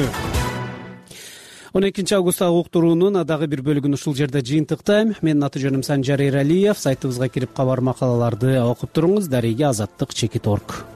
12 августтагы уктуруунун дагы бир бөлүгүн ушул жерде жыйынтыктайм. Менин аты жөнүм Санжар Эралиев. Сайтыбызга кирип кабар макалаларды окуп туруңуз. Дареги Азаттык _org.